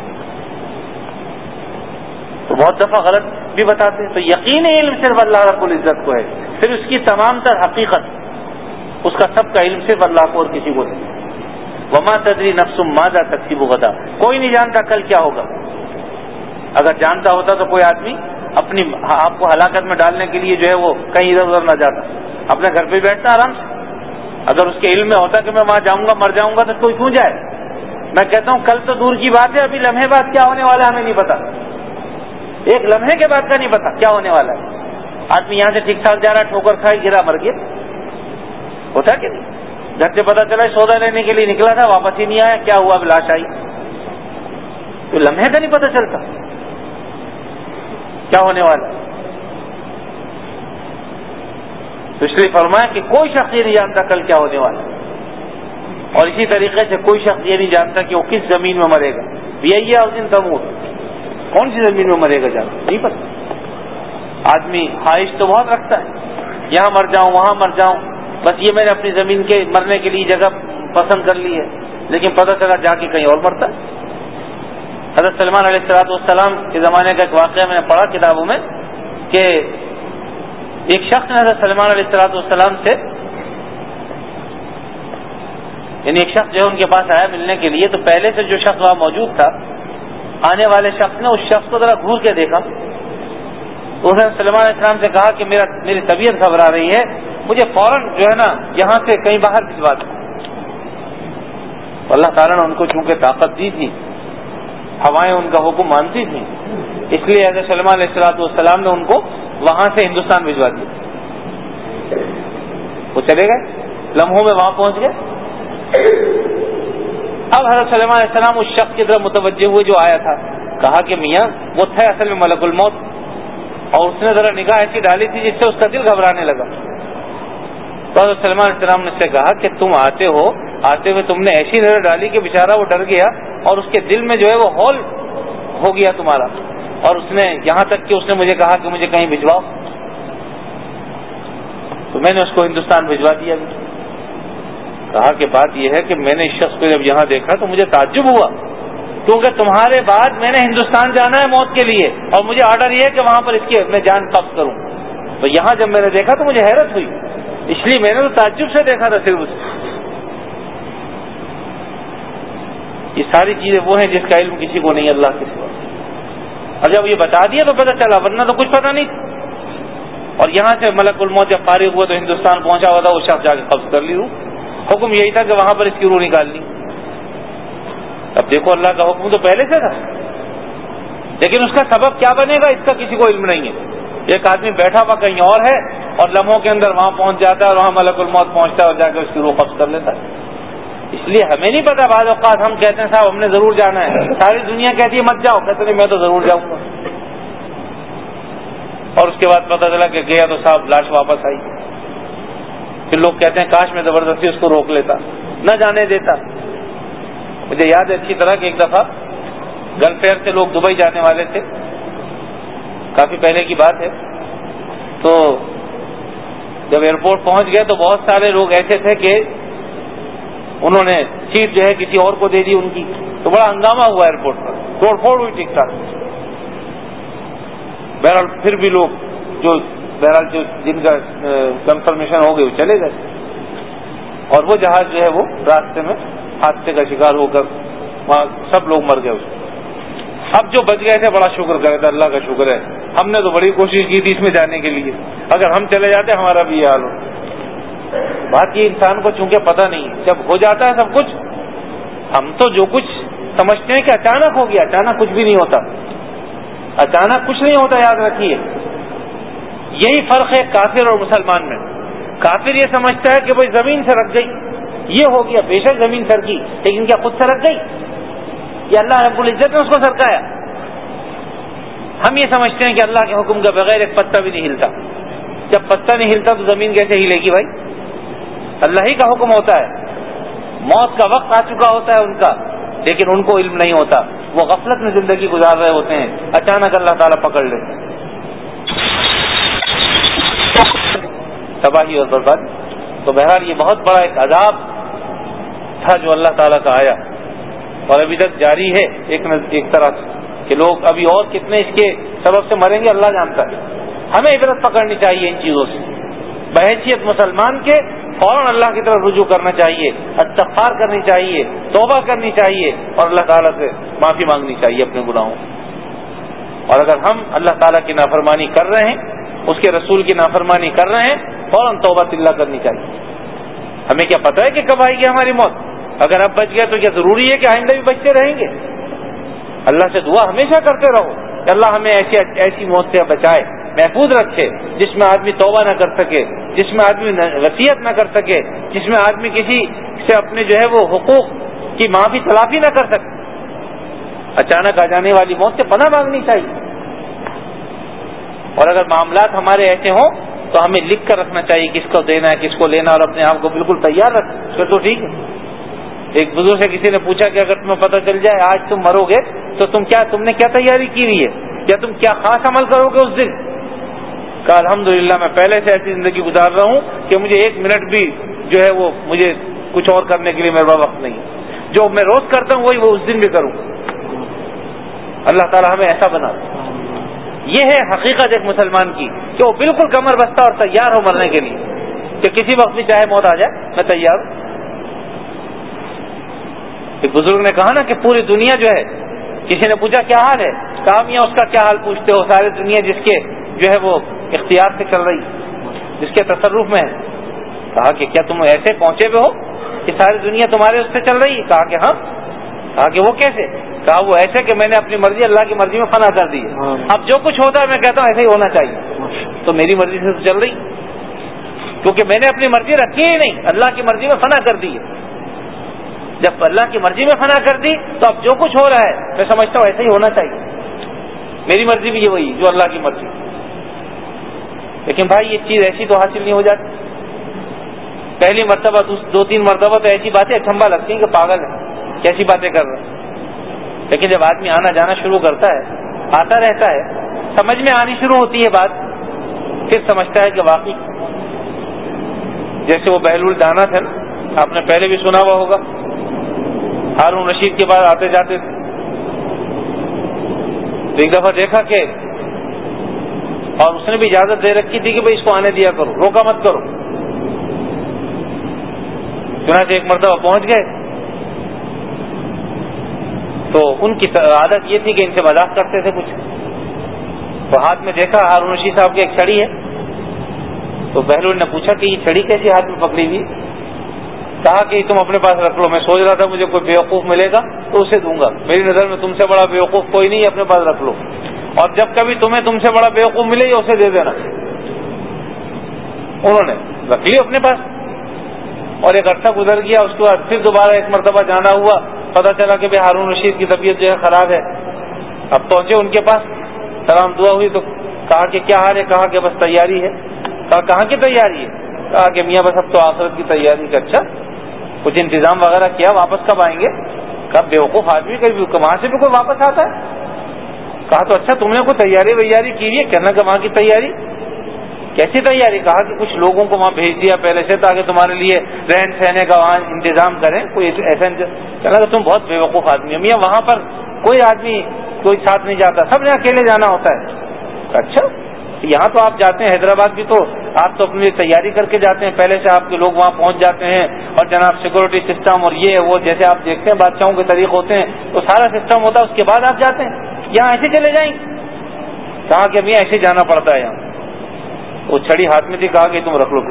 تو بہت دفعہ غلط بھی بتاتے ہیں۔ تو یقینی علم صرف اللہ رب العزت کو ہے، پھر اس کی تمام تر حقیقت، اس کا سب کا علم صرف اللہ کو اور کسی کو نہیں۔ وما تدری نفس ماذا تکسب غدا، کوئی نہیں جانتا کل کیا ہوگا۔ اگر جانتا ہوتا تو کوئی آدمی اپنی آپ کو ہلاکت میں ڈالنے کے لیے جو ہے وہ کہیں ادھر ادھر نہ جاتا، اپنے گھر پہ بیٹھتا آرام سے۔ اگر اس کے علم میں ہوتا کہ میں وہاں جاؤں گا مر جاؤں گا تو کوئی کیوں جائے؟ میں کہتا ہوں کل تو دور کی بات ہے، ابھی لمحے بعد کیا ہونے والا ہے ہمیں نہیں پتا، ایک لمحے کے بعد کا نہیں پتا کیا ہونے والا ہے۔ آدمی یہاں سے ٹھیک ٹھاک جا رہا، ٹھوکر کھائی گرا مر گیا، ہوتا کہ نہیں؟ گھر سے پتا چلا سودا لینے کے لیے نکلا تھا، واپس ہی نہیں آیا، کیا ہوا؟ لاش آئی۔ تو لمحے کا نہیں پتا چلتا کیا ہونے والا۔ تو اس لیے فرمایا کہ کوئی شخص یہ نہیں جانتا کل کیا ہونے والا، اور اسی طریقے سے کوئی شخص یہ نہیں جانتا کہ وہ کس زمین میں مرے گا۔ یہ اس دن تموت، کون سی زمین میں مرے گا جانتا نہیں پتا۔ آدمی خواہش تو بہت رکھتا ہے، یہاں مر جاؤں وہاں مر جاؤں، بس یہ میں نے اپنی زمین کے مرنے کے لیے جگہ پسند کر لی ہے، لیکن پتہ چلا جا کے کہیں اور مرتا ہے۔ حضرت سلمان علیہ الصلوۃ والسلام کے زمانے کا ایک واقعہ میں نے پڑھا کتابوں میں کہ ایک شخص نے حضرت سلمان علیہ الصلوۃ والسلام سے یعنی ایک شخص جو ہے ان کے پاس آیا ملنے کے لیے، تو پہلے سے جو شخص وہاں موجود تھا، آنے والے شخص نے اس شخص کو ذرا گھور کے دیکھا اس نے سلیمان علیہ السلام سے کہا کہ میرا میری طبیعت گھبرا رہی ہے، مجھے فوراً جو ہے نا یہاں سے کہیں باہر بھجوا دو۔ اللہ تعالیٰ نے ان کو چونکہ طاقت دی تھی، ہوائیں ان کا حکم مانتی تھیں، اس لیے حضرت سلیمان علیہ الصلوۃ والسلام نے ان کو وہاں سے ہندوستان بھجوا دیا۔ وہ چلے گئے، لمحوں میں وہاں پہنچ گئے۔ اب حضرت سلیمان علیہ السلام اس شخص کی طرف متوجہ ہوئے جو آیا تھا، کہا کہ میاں وہ تھے اصل میں ملک الموت، اور اس نے ذرا نگاہ ایسی ڈالی تھی جس سے اس کا دل گھبرانے لگا۔ تو حضرت سلیمان علیہ السلام نے اس سے کہا کہ تم آتے ہو، آتے ہوئے تم نے ایسی نظر ڈالی کہ بیچارہ وہ ڈر گیا اور اس کے دل میں جو ہے وہ ہول ہو گیا تمہارا، اور اس نے یہاں تک کہ اس نے مجھے کہا کہ مجھے کہیں بھجواؤ، تو میں نے اس کو ہندوستان بھجوا دیا۔ کہا کہ بات یہ ہے کہ میں نے اس شخص کو جب یہاں دیکھا تو مجھے تعجب ہوا، کیونکہ تمہارے بعد میں نے ہندوستان جانا ہے موت کے لیے، اور مجھے آرڈر یہ ہے کہ وہاں پر اس کی میں جان قبض کروں، تو یہاں جب میں نے دیکھا تو مجھے حیرت ہوئی، اس لیے میں نے تو تعجب سے دیکھا تھا صرف اسے۔ یہ ساری چیزیں وہ ہیں جس کا علم کسی کو نہیں اللہ کے سوا، اور جب یہ بتا دیا تو پتہ چلا، ورنہ تو کچھ پتہ نہیں۔ اور یہاں سے ملک الموت جب فارغ ہوا تو ہندوستان پہنچا ہوا تھا، وہ شخص جا کے قبض کر لی روح، حکم یہی تھا کہ وہاں پر اس کی روح نکالنی۔ اب دیکھو اللہ کا حکم تو پہلے سے تھا، لیکن اس کا سبب کیا بنے گا اس کا کسی کو علم نہیں ہے۔ ایک آدمی بیٹھا ہوا کہیں اور ہے اور لمحوں کے اندر وہاں پہنچ جاتا ہے اور وہاں ملک الموت پہنچتا ہے اور جا کے اس کی روح قبض کر لیتا ہے۔ اس لیے ہمیں نہیں پتا، بعض اوقات ہم کہتے ہیں صاحب ہم نے ضرور جانا ہے، ساری دنیا کہتی ہے مت جاؤ، کہتے نہیں میں تو ضرور جاؤں گا، اور اس کے بعد پتہ چلا کہ گیا تو صاحب لاش واپس آئی۔ پھر لوگ کہتے ہیں کاش میں زبردستی اس کو روک لیتا، نہ جانے دیتا۔ مجھے یاد ہے اچھی طرح کہ ایک دفعہ گلف ایئر سے لوگ دبئی جانے والے تھے، کافی پہلے کی بات ہے، تو جب ایئرپورٹ پہنچ گئے تو بہت سارے لوگ ایسے تھے کہ انہوں نے سیٹ جو ہے کسی اور کو دے دی ان کی، تو بڑا ہنگامہ ہوا ایئرپورٹ پر، توڑ پھوڑ ہوئی ٹھیک ٹھاک۔ بہرحال پھر بھی لوگ جو بہرحال جو جن کا کنفرمیشن ہو گئی وہ چلے گئے، اور وہ جہاز جو ہے وہ راستے میں حادثے کا شکار ہو کر وہاں سب لوگ مر گئے اس میں۔ اب جو بچ گئے تھے بڑا شکر کرے تھے، اللہ کا شکر ہے، ہم نے تو بڑی کوشش کی تھی اس میں جانے کے لیے، اگر ہم چلے جاتے ہمارا بھی یہ حال ہو۔ بات یہ انسان کو چونکہ پتہ نہیں، جب ہو جاتا ہے سب کچھ، ہم تو جو کچھ سمجھتے ہیں کہ اچانک ہو گیا، اچانک کچھ بھی نہیں ہوتا، اچانک کچھ نہیں ہوتا، یاد رکھیے۔ یہی فرق ہے کافر اور مسلمان میں۔ کافر یہ سمجھتا ہے کہ بھائی زمین سے رک گئی، یہ ہو گیا، بے شک زمین سرکی، لیکن کیا خود سے رک گئی؟ یہ اللہ رب العزت نے اس کو سرکایا۔ ہم یہ سمجھتے ہیں کہ اللہ کے حکم کے بغیر ایک پتا بھی نہیں ہلتا۔ جب پتا نہیں ہلتا تو زمین کیسے ہلے گی بھائی؟ اللہ ہی کا حکم ہوتا ہے، موت کا وقت آ چکا ہوتا ہے ان کا، لیکن ان کو علم نہیں ہوتا، وہ غفلت میں زندگی گزار رہے ہوتے ہیں، اچانک اللہ تعالیٰ پکڑ لیتے ہیں، تباہی اور بربادی۔ تو بہرحال یہ بہت بڑا ایک عذاب تھا جو اللہ تعالیٰ کا آیا، اور ابھی تک جاری ہے ایک ایک طرح سے، کہ لوگ ابھی اور کتنے اس کے سبب سے مریں گے اللہ جانتا ہے۔ ہمیں عبرت پکڑنی چاہیے ان چیزوں سے، بحیثیت مسلمان کے فوراً اللہ کی طرف رجوع کرنا چاہیے، استغفار کرنی چاہیے، توبہ کرنی چاہیے، اور اللہ تعالیٰ سے معافی مانگنی چاہیے اپنے گناہوں۔ اور اگر ہم اللہ تعالیٰ کی نافرمانی کر رہے ہیں، اس کے رسول کی نافرمانی کر رہے ہیں، فوراً توبہ اللہ کرنی چاہیے۔ ہمیں کیا پتہ ہے کہ کب آئے گی ہماری موت؟ اگر اب بچ گئے تو کیا ضروری ہے کہ آئندہ بھی بچتے رہیں گے؟ اللہ سے دعا ہمیشہ کرتے رہو کہ اللہ ہمیں ایسی ایسی موت سے بچائے، محفوظ رکھے جس میں آدمی توبہ نہ کر سکے، جس میں آدمی وصیت نہ کر سکے، جس میں آدمی کسی سے اپنے جو ہے وہ حقوق کی معافی تلافی نہ کر سکے۔ اچانک آ جانے والی موت سے پناہ مانگنی چاہیے، اور اگر معاملات ہمارے ایسے ہوں تو ہمیں لکھ کر رکھنا چاہیے کس کو دینا ہے، کس کو لینا، اور اپنے آپ کو بالکل تیار رکھ، پھر تو ٹھیک ہے۔ ایک بزرگ سے کسی نے پوچھا کہ اگر تمہیں پتہ چل جائے آج تم مرو گے تو تم کیا تم نے کیا تیاری کی ہوئی ہے، یا تم کیا خاص عمل کرو گے اس دن؟ کہا الحمدللہ میں پہلے سے ایسی زندگی گزار رہا ہوں کہ مجھے ایک منٹ بھی جو ہے وہ مجھے کچھ اور کرنے کے لیے میرے پاس وقت نہیں، جو میں روز کرتا ہوں وہی وہ اس دن بھی کروں۔ اللہ تعالیٰ ہمیں ایسا بنا۔ یہ ہے حقیقت ایک مسلمان کی کہ وہ بالکل کمر بستہ اور تیار ہو مرنے کے لیے، کہ کسی وقت بھی چاہے موت آ جائے میں تیار ہوں۔ ایک بزرگ نے کہا نا کہ پوری دنیا جو ہے، کسی نے پوچھا کیا حال ہے، کہا میاں اس کا کیا حال پوچھتے ہو، ساری دنیا جس کے جو ہے وہ اختیار سے چل رہی، جس کے تصرف میں ہے۔ کہا کہ کیا تم ایسے پہنچے ہوئے ہو کہ ساری دنیا تمہارے اس سے چل رہی ہے؟ کہا کہ ہاں۔ کہا کہ وہ کیسے؟ کہا وہ ایسے کہ میں نے اپنی مرضی اللہ کی مرضی میں فنا کر دی ہے، اب جو کچھ ہوتا ہے میں کہتا ہوں ایسے ہی ہونا چاہیے، تو میری مرضی سے تو چل رہی، کیونکہ میں نے اپنی مرضی رکھی ہی نہیں، اللہ کی مرضی میں فنا کر دی ہے۔ جب اللہ کی مرضی میں فنا کر دی تو اب جو کچھ ہو رہا ہے میں سمجھتا ہوں ایسے ہی ہونا چاہیے، میری مرضی بھی یہ وہی جو اللہ کی مرضی۔ لیکن بھائی یہ چیز ایسی تو حاصل نہیں ہو جاتی۔ پہلی مرتبہ دو تین مرتبہ تو ایسی باتیں اچھمبا لگتی ہیں کہ پاگل ہے، کیسی باتیں کر رہے ہیں، لیکن جب آدمی آنا جانا شروع کرتا ہے، آتا رہتا ہے، سمجھ میں آنی شروع ہوتی ہے بات، پھر سمجھتا ہے کہ واقعی جیسے وہ بہلول دانا تھے نا، آپ نے پہلے بھی سنا ہوا ہوگا، ہارون رشید کے بعد آتے جاتے تھے، تو ایک دفعہ دیکھا کہ، اور اس نے بھی اجازت دے رکھی تھی کہ بھئی اس کو آنے دیا کرو، روکا مت کرو، چنانچہ ایک مرتبہ پہنچ گئے تو ان کی عادت یہ تھی کہ ان سے مذاق کرتے تھے کچھ، تو ہاتھ میں دیکھا ہارون رشید صاحب کی ایک چھڑی ہے، تو بہلول نے پوچھا کہ یہ چھڑی کیسی ہاتھ میں پکڑی ہوئی؟ کہا کہ تم اپنے پاس رکھ لو، میں سوچ رہا تھا مجھے کوئی بیوقوف ملے گا تو اسے دوں گا، میری نظر میں تم سے بڑا بیوقوف کوئی نہیں ہے، اپنے پاس رکھ لو، اور جب کبھی تمہیں تم سے بڑا بیوقوف ملے گا اسے دے دینا۔ انہوں نے رکھ لی اپنے پاس، اور ایک عرصہ گزر گیا، اس کے بعد پھر دوبارہ ایک مرتبہ جانا ہوا، پتہ چلا کہ ہارون رشید کی طبیعت جو ہے خراب ہے، اب پہنچے ان کے پاس، سلام دعا ہوئی تو کہا کہ کیا حال ہے؟ کہا کہ بس تیاری ہے۔ کہا کہاں کی تیاری ہے؟ کہا کہ میاں بس اب تو آخرت کی تیاری کا۔ اچھا کچھ انتظام وغیرہ کیا؟ واپس کب آئیں گے؟ کہا بیوقوف آدمی کبھی وہاں سے بھی کوئی واپس آتا ہے؟ کہا تو اچھا تم نے کوئی تیاری ویاری کی ہے؟ کہنا کہ وہاں کی تیاری کیسی تیاری؟ کہا کہ کچھ لوگوں کو وہاں بھیج دیا پہلے سے تاکہ تمہارے لیے رہن سہنے کا وہاں انتظام کریں، کوئی ایسا کہنا کہ تم بہت بے وقوف آدمی ہو میاں، وہاں پر کوئی آدمی کوئی ساتھ نہیں جاتا، سب نے اکیلے جانا ہوتا ہے۔ اچھا یہاں تو آپ جاتے ہیں، حیدرآباد بھی تو آپ تو اپنے لیے تیاری کر کے جاتے ہیں، پہلے سے آپ کے لوگ وہاں پہنچ جاتے ہیں، اور جناب سیکورٹی سسٹم اور یہ وہ جیسے آپ دیکھتے ہیں بادشاہوں کے طریق ہوتے ہیں، تو سارا سسٹم ہوتا ہے، اس کے بعد آپ جاتے ہیں، یہاں ایسے چلے جائیں گے؟ کہا کہ میاں ایسے جانا پڑتا ہے یہاں۔ وہ چھڑی ہاتھ میں تھی، کہا کہ تم رکھ لو،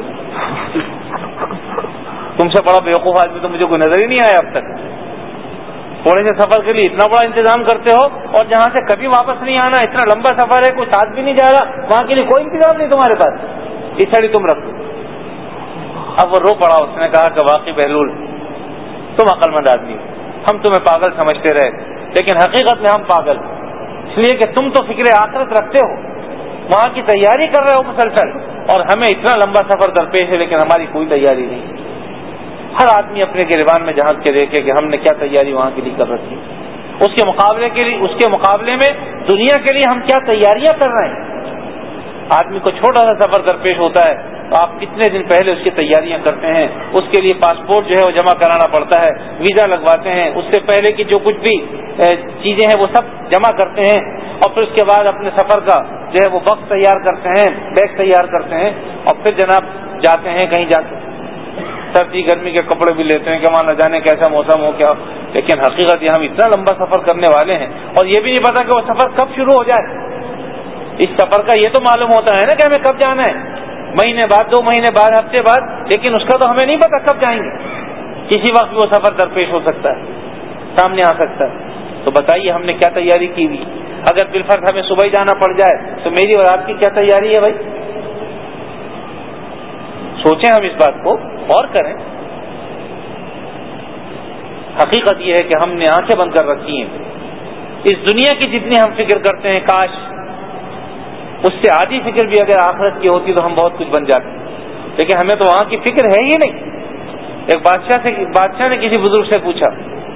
تم سے بڑا بیوقوف آدمی تو مجھے کوئی نظر ہی نہیں آیا اب تک، تھوڑے سے سفر کے لیے اتنا بڑا انتظام کرتے ہو، اور جہاں سے کبھی واپس نہیں آنا، اتنا لمبا سفر ہے، کوئی ساتھ بھی نہیں جا رہا، وہاں کے لیے کوئی انتظام نہیں تمہارے پاس، یہ چھڑی تم رکھ لو۔ اب وہ رو پڑا، اس نے کہا کہ واقعی بہلول تم عقل مند آدمی، ہم تمہیں پاگل سمجھتے رہے، لیکن حقیقت میں ہم پاگل، اس لیے کہ تم تو فکر آخرت رکھتے ہو، وہاں کی تیاری کر رہے ہو مسلسل، اور ہمیں اتنا لمبا سفر درپیش ہے لیکن ہماری کوئی تیاری نہیں۔ ہر آدمی اپنے گریبان میں جھانک کے دیکھے کہ ہم نے کیا تیاری وہاں کے لیے کر رکھی، اس کے مقابلے کے لیے اس کے مقابلے میں دنیا کے لیے ہم کیا تیاریاں کر رہے ہیں۔ آدمی کو چھوٹا سا سفر درپیش ہوتا ہے تو آپ کتنے دن پہلے اس کی تیاریاں کرتے ہیں، اس کے لیے پاسپورٹ جو ہے وہ جمع کرانا پڑتا ہے، ویزا لگواتے ہیں، اس سے پہلے کی جو کچھ بھی چیزیں ہیں وہ سب جمع کرتے ہیں، اور پھر اس کے بعد اپنے سفر کا جو ہے وہ وقت تیار کرتے ہیں، بیگ تیار کرتے ہیں، اور پھر جناب جاتے ہیں کہیں جا کے، سردی گرمی کے کپڑے بھی لیتے ہیں کہ وہاں نہ جانے کیسا موسم ہو کیا، لیکن حقیقت یہ ہم اتنا لمبا سفر کرنے والے ہیں اور یہ بھی نہیں پتا کہ وہ سفر کب شروع ہو جائے۔ اس سفر کا یہ تو معلوم ہوتا ہے نا کہ ہمیں کب جانا ہے، مہینے بعد، دو مہینے بعد، ہفتے بعد، لیکن اس کا تو ہمیں نہیں پتا کب جائیں گے، کسی وقت بھی وہ سفر درپیش ہو سکتا ہے، سامنے آ سکتا ہے۔ تو بتائیے ہم نے کیا تیاری کی ہوئی؟ اگر بالفرض ہمیں صبح ہی جانا پڑ جائے تو میری اور آپ کی کیا تیاری ہے بھائی؟ سوچیں ہم اس بات کو اور کریں۔ حقیقت یہ ہے کہ ہم نے آنکھیں بند کر رکھی ہیں، اس دنیا کی جتنی ہم فکر کرتے ہیں کاش اس سے آدھی فکر بھی اگر آخرت کی ہوتی تو ہم بہت کچھ بن جاتے، لیکن ہمیں تو وہاں کی فکر ہے ہی نہیں۔ ایک بادشاہ سے بادشاہ نے کسی بزرگ سے پوچھا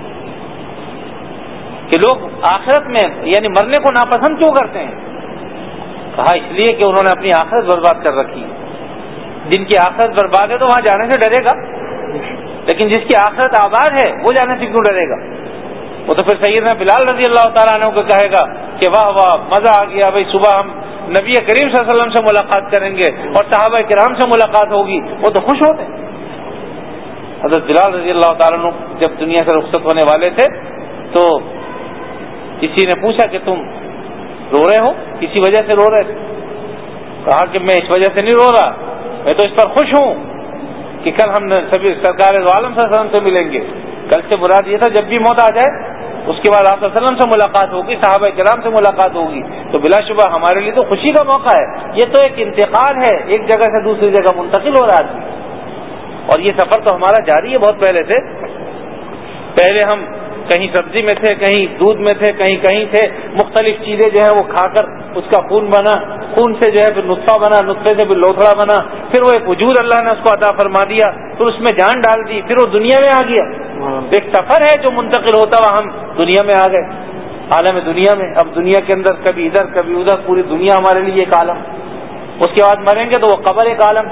کہ لوگ آخرت میں یعنی مرنے کو ناپسند کیوں کرتے ہیں؟ کہا اس لیے کہ انہوں نے اپنی آخرت برباد کر رکھی ہے، جن کی آخرت برباد ہے تو وہاں جانے سے ڈرے گا، لیکن جس کی آخرت آباد ہے وہ جانے سے کیوں ڈرے گا؟ وہ تو پھر سیدنا بلال رضی اللہ تعالیٰ عنہ کو کہے گا کہ واہ واہ مزہ آ گیا بھائی، صبح ہم نبی کریم صلی اللہ علیہ وسلم سے ملاقات کریں گے اور صحابہ کرام سے ملاقات ہوگی، وہ تو خوش ہوتے ہیں۔ حضرت بلال رضی اللہ تعالیٰ عنہ جب دنیا سے رخصت ہونے والے تھے تو کسی نے پوچھا کہ تم رو رہے ہو، کسی وجہ سے رو رہے تھے؟ کہا کہ میں اس وجہ سے نہیں رو رہا, میں تو اس پر خوش ہوں کہ کل ہم سبھی سرکار دو عالم صلی اللہ علیہ وسلم سے ملیں گے. کل سے مراد یہ تھا جب بھی موت آ جائے اس کے بعد آپ صلی اللہ علیہ وسلم سے ملاقات ہوگی, صحابہ کرام سے ملاقات ہوگی, تو بلا شبہ ہمارے لیے تو خوشی کا موقع ہے. یہ تو ایک انتقال ہے, ایک جگہ سے دوسری جگہ منتقل ہو رہا آدمی, اور یہ سفر تو ہمارا جاری ہے بہت پہلے سے. پہلے ہم کہیں سبزی میں تھے, کہیں دودھ میں تھے, کہیں کہیں تھے, مختلف چیزیں جو ہے وہ کھا کر اس کا خون بنا, خون سے جو ہے پھر نطفہ بنا, نطفے سے پھر لوتھڑا بنا, پھر وہ ایک وجود اللہ نے اس کو عطا فرما دیا, پھر اس میں جان ڈال دی, پھر وہ دنیا میں آ گیا. ایک سفر ہے جو منتقل ہوتا ہوا ہم دنیا میں آ گئے, عالم دنیا میں. اب دنیا کے اندر کبھی ادھر کبھی ادھر, پوری دنیا ہمارے لیے ایک عالم. اس کے بعد مریں گے تو وہ قبر ایک عالم.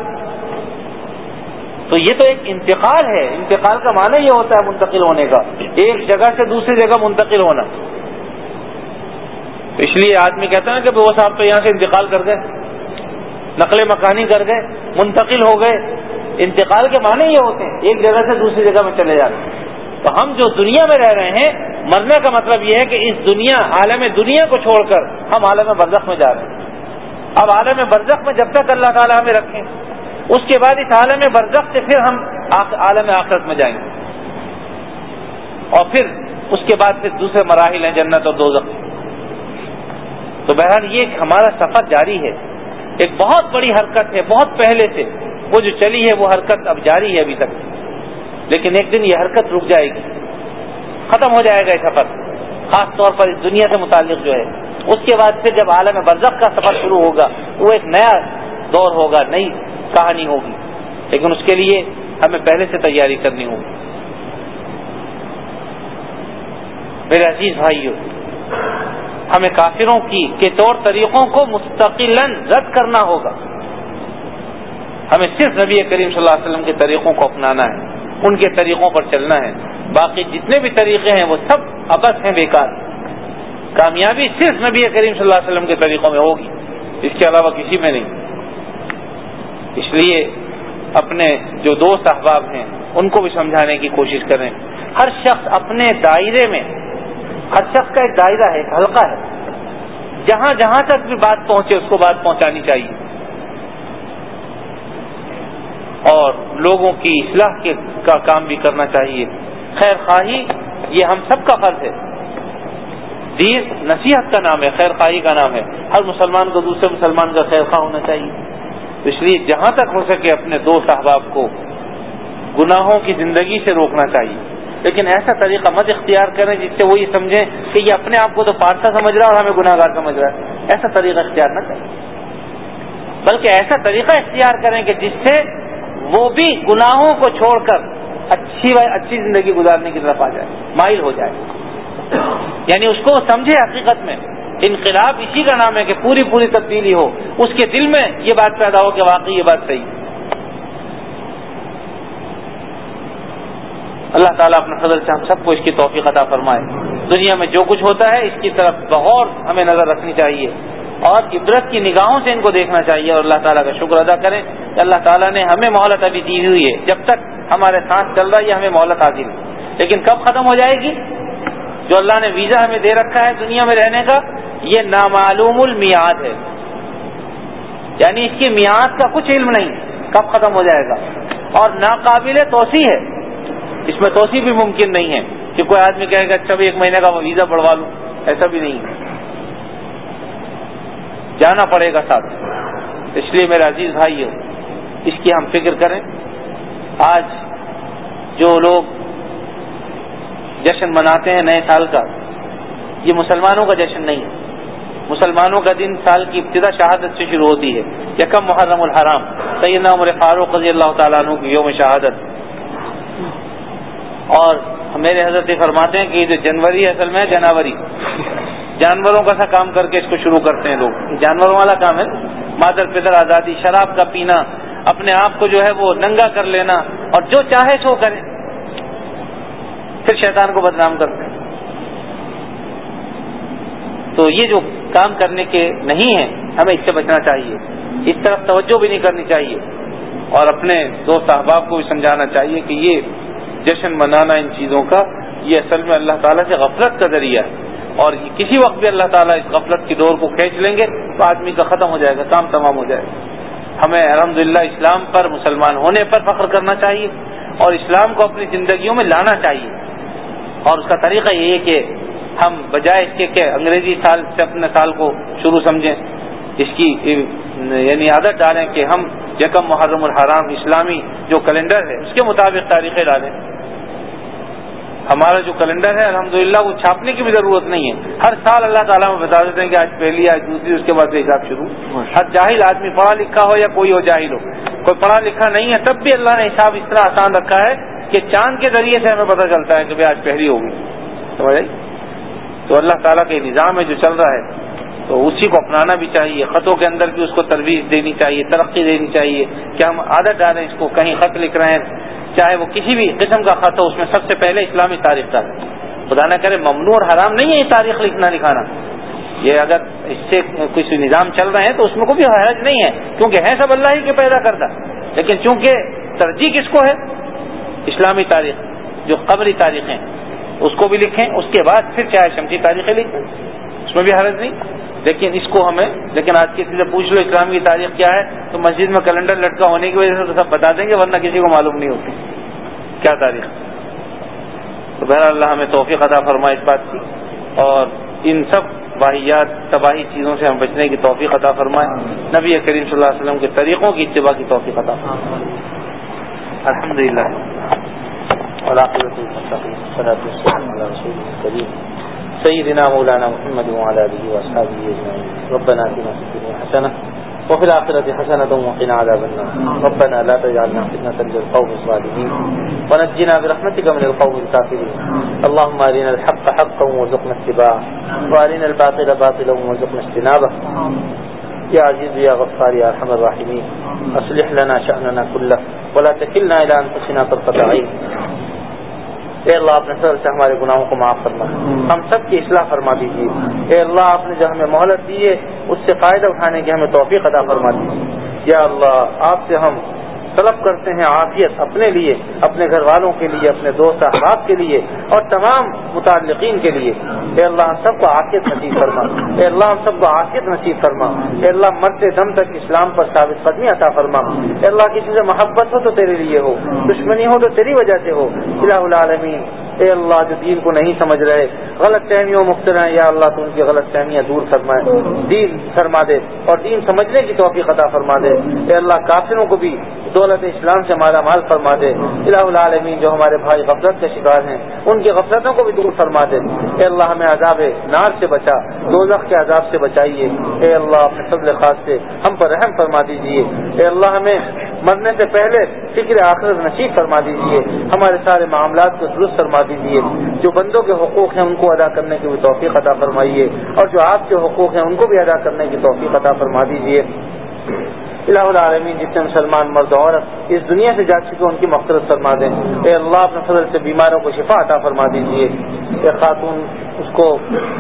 تو یہ تو ایک انتقال ہے. انتقال کا معنی یہ ہوتا ہے منتقل ہونے کا, ایک جگہ سے دوسری جگہ منتقل ہونا. اس لیے آدمی کہتا ہے کہ وہ صاحب تو یہاں سے انتقال کر گئے, نقل مکانی کر گئے, منتقل ہو گئے. انتقال کے معنی یہ ہوتے ہیں ایک جگہ سے دوسری جگہ میں چلے جاتے ہیں. تو ہم جو دنیا میں رہ رہے ہیں, مرنے کا مطلب یہ ہے کہ اس دنیا عالم دنیا کو چھوڑ کر ہم عالم برزخ میں جا رہے ہیں. اب عالم برزخ میں جب تک اللہ تعالیٰ ہمیں رکھیں, اس کے بعد اس عالم برزخ سے پھر ہم عالم آخرت میں جائیں گے, اور پھر اس کے بعد پھر دوسرے مراحل ہیں جنت اور دوزخ. تو بہرحال یہ ہمارا سفر جاری ہے, ایک بہت بڑی حرکت ہے. بہت پہلے سے وہ جو چلی ہے وہ حرکت اب جاری ہے ابھی تک, لیکن ایک دن یہ حرکت رک جائے گی, ختم ہو جائے گا یہ سفر, خاص طور پر اس دنیا سے متعلق جو ہے. اس کے بعد پھر جب عالم برزخ کا سفر شروع ہوگا وہ ایک نیا دور ہوگا, نئی کہانی ہوگی, لیکن اس کے لیے ہمیں پہلے سے تیاری کرنی ہوگی. میرے عزیز بھائیو, ہمیں کافروں کی کے طور طریقوں کو مستقلاً رد کرنا ہوگا. ہمیں صرف نبی کریم صلی اللہ علیہ وسلم کے طریقوں کو اپنانا ہے, ان کے طریقوں پر چلنا ہے. باقی جتنے بھی طریقے ہیں وہ سب عبث ہیں, بیکار. کامیابی صرف نبی کریم صلی اللہ علیہ وسلم کے طریقوں میں ہوگی, اس کے علاوہ کسی میں نہیں. اس لیے اپنے جو دوست احباب ہیں ان کو بھی سمجھانے کی کوشش کریں. ہر شخص اپنے دائرے میں, ہر شخص کا ایک دائرہ ہے, ایک حلقہ ہے, جہاں جہاں تک بھی بات پہنچے اس کو بات پہنچانی چاہیے, اور لوگوں کی اصلاح کے کا کام بھی کرنا چاہیے. خیر خواہی یہ ہم سب کا فرض ہے. دین نصیحت کا نام ہے, خیر خواہی کا نام ہے. ہر مسلمان کو دوسرے مسلمان کا خیر خواہ ہونا چاہیے. اس لیے جہاں تک ہو سکے اپنے دوست احباب کو گناہوں کی زندگی سے روکنا چاہیے, لیکن ایسا طریقہ مت اختیار کریں جس سے وہ یہ سمجھیں کہ یہ اپنے آپ کو تو پارسا سمجھ رہا ہے اور ہمیں گناہ گار سمجھ رہا ہے. ایسا طریقہ اختیار نہ کریں, بلکہ ایسا طریقہ اختیار کریں کہ جس سے وہ بھی گناہوں کو چھوڑ کر اچھی اچھی زندگی گزارنے کی طرف آ جائے, مائل ہو جائے. یعنی اس کو سمجھے حقیقت میں. انقلاب اسی کا نام ہے کہ پوری پوری تبدیلی ہو, اس کے دل میں یہ بات پیدا ہو کہ واقعی یہ بات صحیح. اللہ تعالیٰ اپنے فضل سے ہم سب کو اس کی توفیق عطا فرمائے. دنیا میں جو کچھ ہوتا ہے اس کی طرف بغور ہمیں نظر رکھنی چاہیے, اور عبرت کی نگاہوں سے ان کو دیکھنا چاہیے, اور اللہ تعالیٰ کا شکر ادا کریں کہ اللہ تعالیٰ نے ہمیں مہلت ابھی دی ہوئی ہے. جب تک ہمارے سانس چل رہا ہے ہمیں مہلت حاصل ہے, لیکن کب ختم ہو جائے گی؟ جو اللہ نے ویزا ہمیں دے رکھا ہے دنیا میں رہنے کا, یہ نامعلوم المیعاد ہے, یعنی اس کی میعاد کا کچھ علم نہیں, کب ختم ہو جائے گا. اور ناقابل توسیع ہے, اس میں توسیع بھی ممکن نہیں ہے کہ کوئی آدمی کہے گا اچھا بھی ایک مہینے کا ویزا بڑھوا لوں, ایسا بھی نہیں ہے, جانا پڑے گا ساتھ. اس لیے میرے عزیز بھائیو, اس کی ہم فکر کریں. آج جو لوگ جشن مناتے ہیں نئے سال کا, یہ مسلمانوں کا جشن نہیں ہے. مسلمانوں کا دن سال کی ابتدا شہادت سے شروع ہوتی ہے. یکم محرم الحرام, سیدنا عمر فاروق رضی اللہ تعالیٰ عنہ کی یوم شہادت. اور میرے حضرت فرماتے ہیں کہ یہ جو جنوری اصل میں جنوری, جانوروں کا سا کام کر کے اس کو شروع کرتے ہیں لوگ. جانوروں والا کام ہے, مادر پدر آزادی, شراب کا پینا, اپنے آپ کو جو ہے وہ ننگا کر لینا, اور جو چاہے سو کریں, پھر شیطان کو بدنام کرتے ہیں. تو یہ جو کام کرنے کے نہیں ہیں, ہمیں اس سے بچنا چاہیے, اس طرف توجہ بھی نہیں کرنی چاہیے, اور اپنے دوست احباب کو بھی سمجھانا چاہیے کہ یہ جشن منانا ان چیزوں کا یہ اصل میں اللہ تعالیٰ سے غفلت کا ذریعہ ہے. اور کسی وقت بھی اللہ تعالیٰ اس غفلت کی ڈور کو کھینچ لیں گے تو آدمی کا ختم ہو جائے گا، کام تمام ہو جائے گا. ہمیں الحمدللہ اسلام پر، مسلمان ہونے پر فخر کرنا چاہیے اور اسلام کو اپنی زندگیوں میں لانا چاہیے. اور اس کا طریقہ یہ ہے کہ ہم بجائے اس کے کہ انگریزی سال سے اپنے سال کو شروع سمجھیں، اس کی یعنی عادت ڈالیں کہ ہم یکم محرم الحرام اسلامی جو کیلنڈر ہے اس کے مطابق تاریخیں ڈالیں. ہمارا جو کیلنڈر ہے الحمدللہ وہ چھاپنے کی بھی ضرورت نہیں ہے. ہر سال اللہ تعالیٰ میں بتا دیتے ہیں کہ آج پہلی، آج دوسری، اس کے بعد سے حساب شروع. ہر جاہل آدمی، پڑھا لکھا ہو یا کوئی ہو جاہل ہو، کوئی پڑھا لکھا نہیں ہے تب بھی اللہ نے حساب اس طرح آسان رکھا ہے کہ چاند کے ذریعے سے ہمیں پتہ چلتا ہے کہ آج پہلی ہوگی. سمجھ آئی؟ تو اللہ تعالیٰ کے نظام میں جو چل رہا ہے تو اسی کو اپنانا بھی چاہیے. خطوں کے اندر بھی اس کو ترویج دینی چاہیے، ترقی دینی چاہیے کہ ہم عادت ڈالیں اس کو. کہیں خط لکھ رہے ہیں چاہے وہ کسی بھی قسم کا خط ہو، اس میں سب سے پہلے اسلامی تاریخ ڈالیں. خدا نہ کرے ممنوع اور حرام نہیں ہے یہ تاریخ لکھنا لکھانا. یہ اگر اس سے کچھ نظام چل رہے ہیں تو اس میں کوئی بھی حرج نہیں ہے، کیونکہ ہے سب اللہ ہی کے پیدا کرتا. لیکن چونکہ ترجیح کس کو ہے؟ اسلامی تاریخ جو قمری تاریخیں اس کو بھی لکھیں، اس کے بعد پھر چاہے شمسی تاریخیں لکھیں، اس میں بھی حرج نہیں. لیکن اس کو ہمیں لیکن آج کسی سے پوچھ لو اسلام کی تاریخ کیا ہے تو مسجد میں کیلنڈر لٹکا ہونے کی وجہ سے تو سب بتا دیں گے، ورنہ کسی کو معلوم نہیں ہوتی کیا تاریخ. تو بہرحال اللہ ہمیں توفیق عطا فرمائے اس بات کی، اور ان سب واحیات تباہی چیزوں سے ہم بچنے کی توفیق عطا فرمائے. نبی کریم صلی اللہ علیہ وسلم کے طریقوں کی اتباع کی توفیق عطا فرمائے. الحمدللہ والعاقبۃ للمتقین والصلاۃ والسلام علی رسول الکریم سیدنا مولانا محمد وعلی آلہ واصحابہ اجمعین. ربنا آتنا فی الدنیا حسنہ وفي الآخرة حسنة وقنا عذاب النار. ربنا لا تجعلنا فتنة للقوم الظالمين ونجنا برحمتك من القوم الكافرين. اللهم أرنا الحق حقا وارزقنا اتباعه وأرنا الباطل باطلا وارزقنا اجتنابه. يا عزيز يا غفار يا أرحم الراحمين أصلح لنا شأننا كله ولا تكلنا إلى أنفسنا طرفة عين. اے اللہ اپنے فضل سے ہمارے گناہوں کو معاف فرما، ہم سب کی اصلاح فرما دیجیے. اے اللہ آپ نے جو ہمیں مہلت دی ہے اس سے فائدہ اٹھانے کی ہمیں توفیق عطا فرما دیجیے. یا اللہ آپ سے ہم طلب کرتے ہیں عافیت اپنے لیے، اپنے گھر والوں کے لیے، اپنے دوست احباب کے لیے اور تمام متعلقین کے لیے. اے اللہ ہم سب کو عافیت نصیب فرما. اے اللہ ہم سب کو عافیت نصیب فرما. اے اللہ مرتے دم تک اسلام پر ثابت قدمی عطا فرما. اے اللہ کسی سے محبت ہو تو تیرے لیے ہو، دشمنی ہو تو تیری وجہ سے ہو. الہ العالمین اے اللہ جو دین کو نہیں سمجھ رہے، غلط فہمیوں مبتلا ہیں، یا اللہ تو ان کی غلط فہمیاں دور فرمائے، دین فرما دے اور دین سمجھنے کی توفیق عطا فرما دے. اے اللہ کافروں کو بھی دولت اسلام سے مالا مال فرما دے. الہ العالمین جو ہمارے بھائی غفلت کے شکار ہیں ان کی غفلتوں کو بھی دور فرما دے. اے اللہ ہمیں عذاب نار سے بچا، دوزخ کے عذاب سے بچائیے. اے اللہ اپنے فضل خاص سے ہم پر رحم فرما دیجیے. اے اللہ ہمیں مرنے سے پہلے فکر آخرت نصیب فرما دیجیے. ہمارے سارے معاملات کو درست فرما دیجیے. جو بندوں کے حقوق ہیں ان کو ادا کرنے کی بھی توفیق عطا فرمائیے، اور جو آپ کے حقوق ہیں ان کو بھی ادا کرنے کی توفیق عطا فرما دیجیے. الہ العالمین جتنے مسلمان مرد و عورت اس دنیا سے جا چکے ان کی مغفرت فرما دیں. اے اللہ اپنے فضل سے بیماروں کو شفا عطا فرما دیجیے. اے خاتون اس کو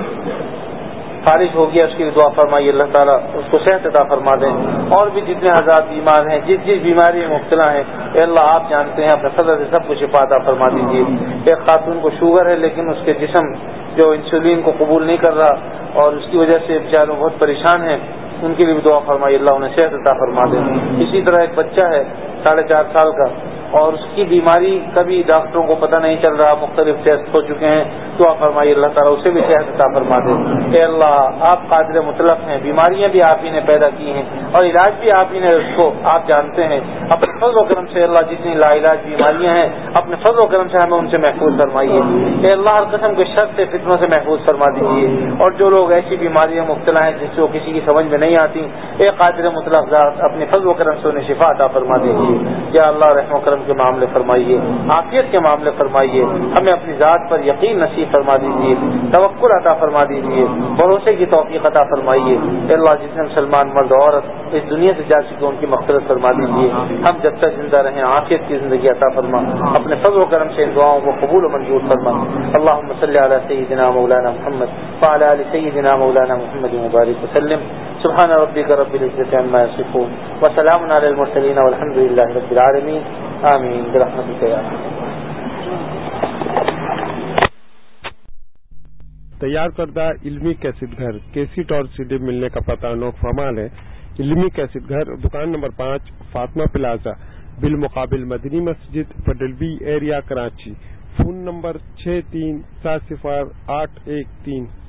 فارغ ہو گیا اس کی دعا فرمائیے، اللہ تعالیٰ اس کو صحت عطا فرما دیں. اور بھی جتنے حضرات بیمار ہیں، جس جس بیماری میں مبتلا ہیں، اے اللہ آپ جانتے ہیں، اپنے فضل سے سب کو شفا عطا فرما دیجیے. ایک خاتون کو شوگر ہے لیکن اس کے جسم جو انسولین کو قبول نہیں کر رہا اور اس کی وجہ سے بیچارے بہت پریشان ہیں، ان کے لیے بھی دعا فرمائیے، اللہ انہیں صحت عطا فرما دیں. اسی طرح ایک بچہ ہے ساڑھے چار سال کا اور اس کی بیماری کبھی ڈاکٹروں کو پتہ نہیں چل رہا، مختلف ٹیسٹ ہو چکے ہیں، دعا فرمائیے اللہ تعالیٰ اسے بھی صحت عطا فرما دے. اے اللہ آپ قادر مطلق ہیں، بیماریاں بھی آپ ہی نے پیدا کی ہیں اور علاج بھی آپ ہی نے اس کو آپ جانتے ہیں. اپنے فضل و کرم سے اللہ جتنی لا علاج بیماریاں ہیں اپنے فضل و کرم سے ہمیں ان سے محفوظ فرمائیے. اے اللہ ہر قسم کے شر سے فتنوں سے محفوظ فرما دیجیے. اور جو لوگ ایسی بیماریاں مبتلا ہیں جس سے وہ کسی کی سمجھ میں نہیں آتی، اے قادر مطلق ذات اپنے فضل و کرم سے انہیں شفا عطا فرما دیجیے. یا اللہ رحم و کرم کے معاملے فرمائیے، عافیت کے معاملے فرمائیے. ہمیں اپنی ذات پر یقین نصیب فرما دیجیے، توکل عطا فرما دیجیے، بھروسے کی توفیق عطا فرمائیے. اے اللہ جتنے مسلمان مرد و عورت اس دنیا سے جا چکے ان کی مغفرت فرما دیجیے. ہم جب تک زندہ رہیں عافیت کی زندگی عطا فرما. اپنے فضل و کرم سے ان دعاؤں کو قبول و منظور فرما. اللہم صلی علی سیدنا مولانا محمد وعلی آل سیدنا مولانا محمد مبارک وسلم. سبحان ربک رب العزۃ عما یصفون وسلام علی المرسلین والحمد للہ رب العالمین. آمین برحمتک یا تیار کردہ علمی کیسٹ گھر کیسٹ اور سی ڈی ملنے کا پتہ نو فرمال ہے۔ علمی کیسٹ گھر دکان نمبر پانچ فاطمہ پلازا بالمقابل مدنی مسجد پڈل B area Karachi. Phone number چھ تین سات صفر آٹھ ایک تین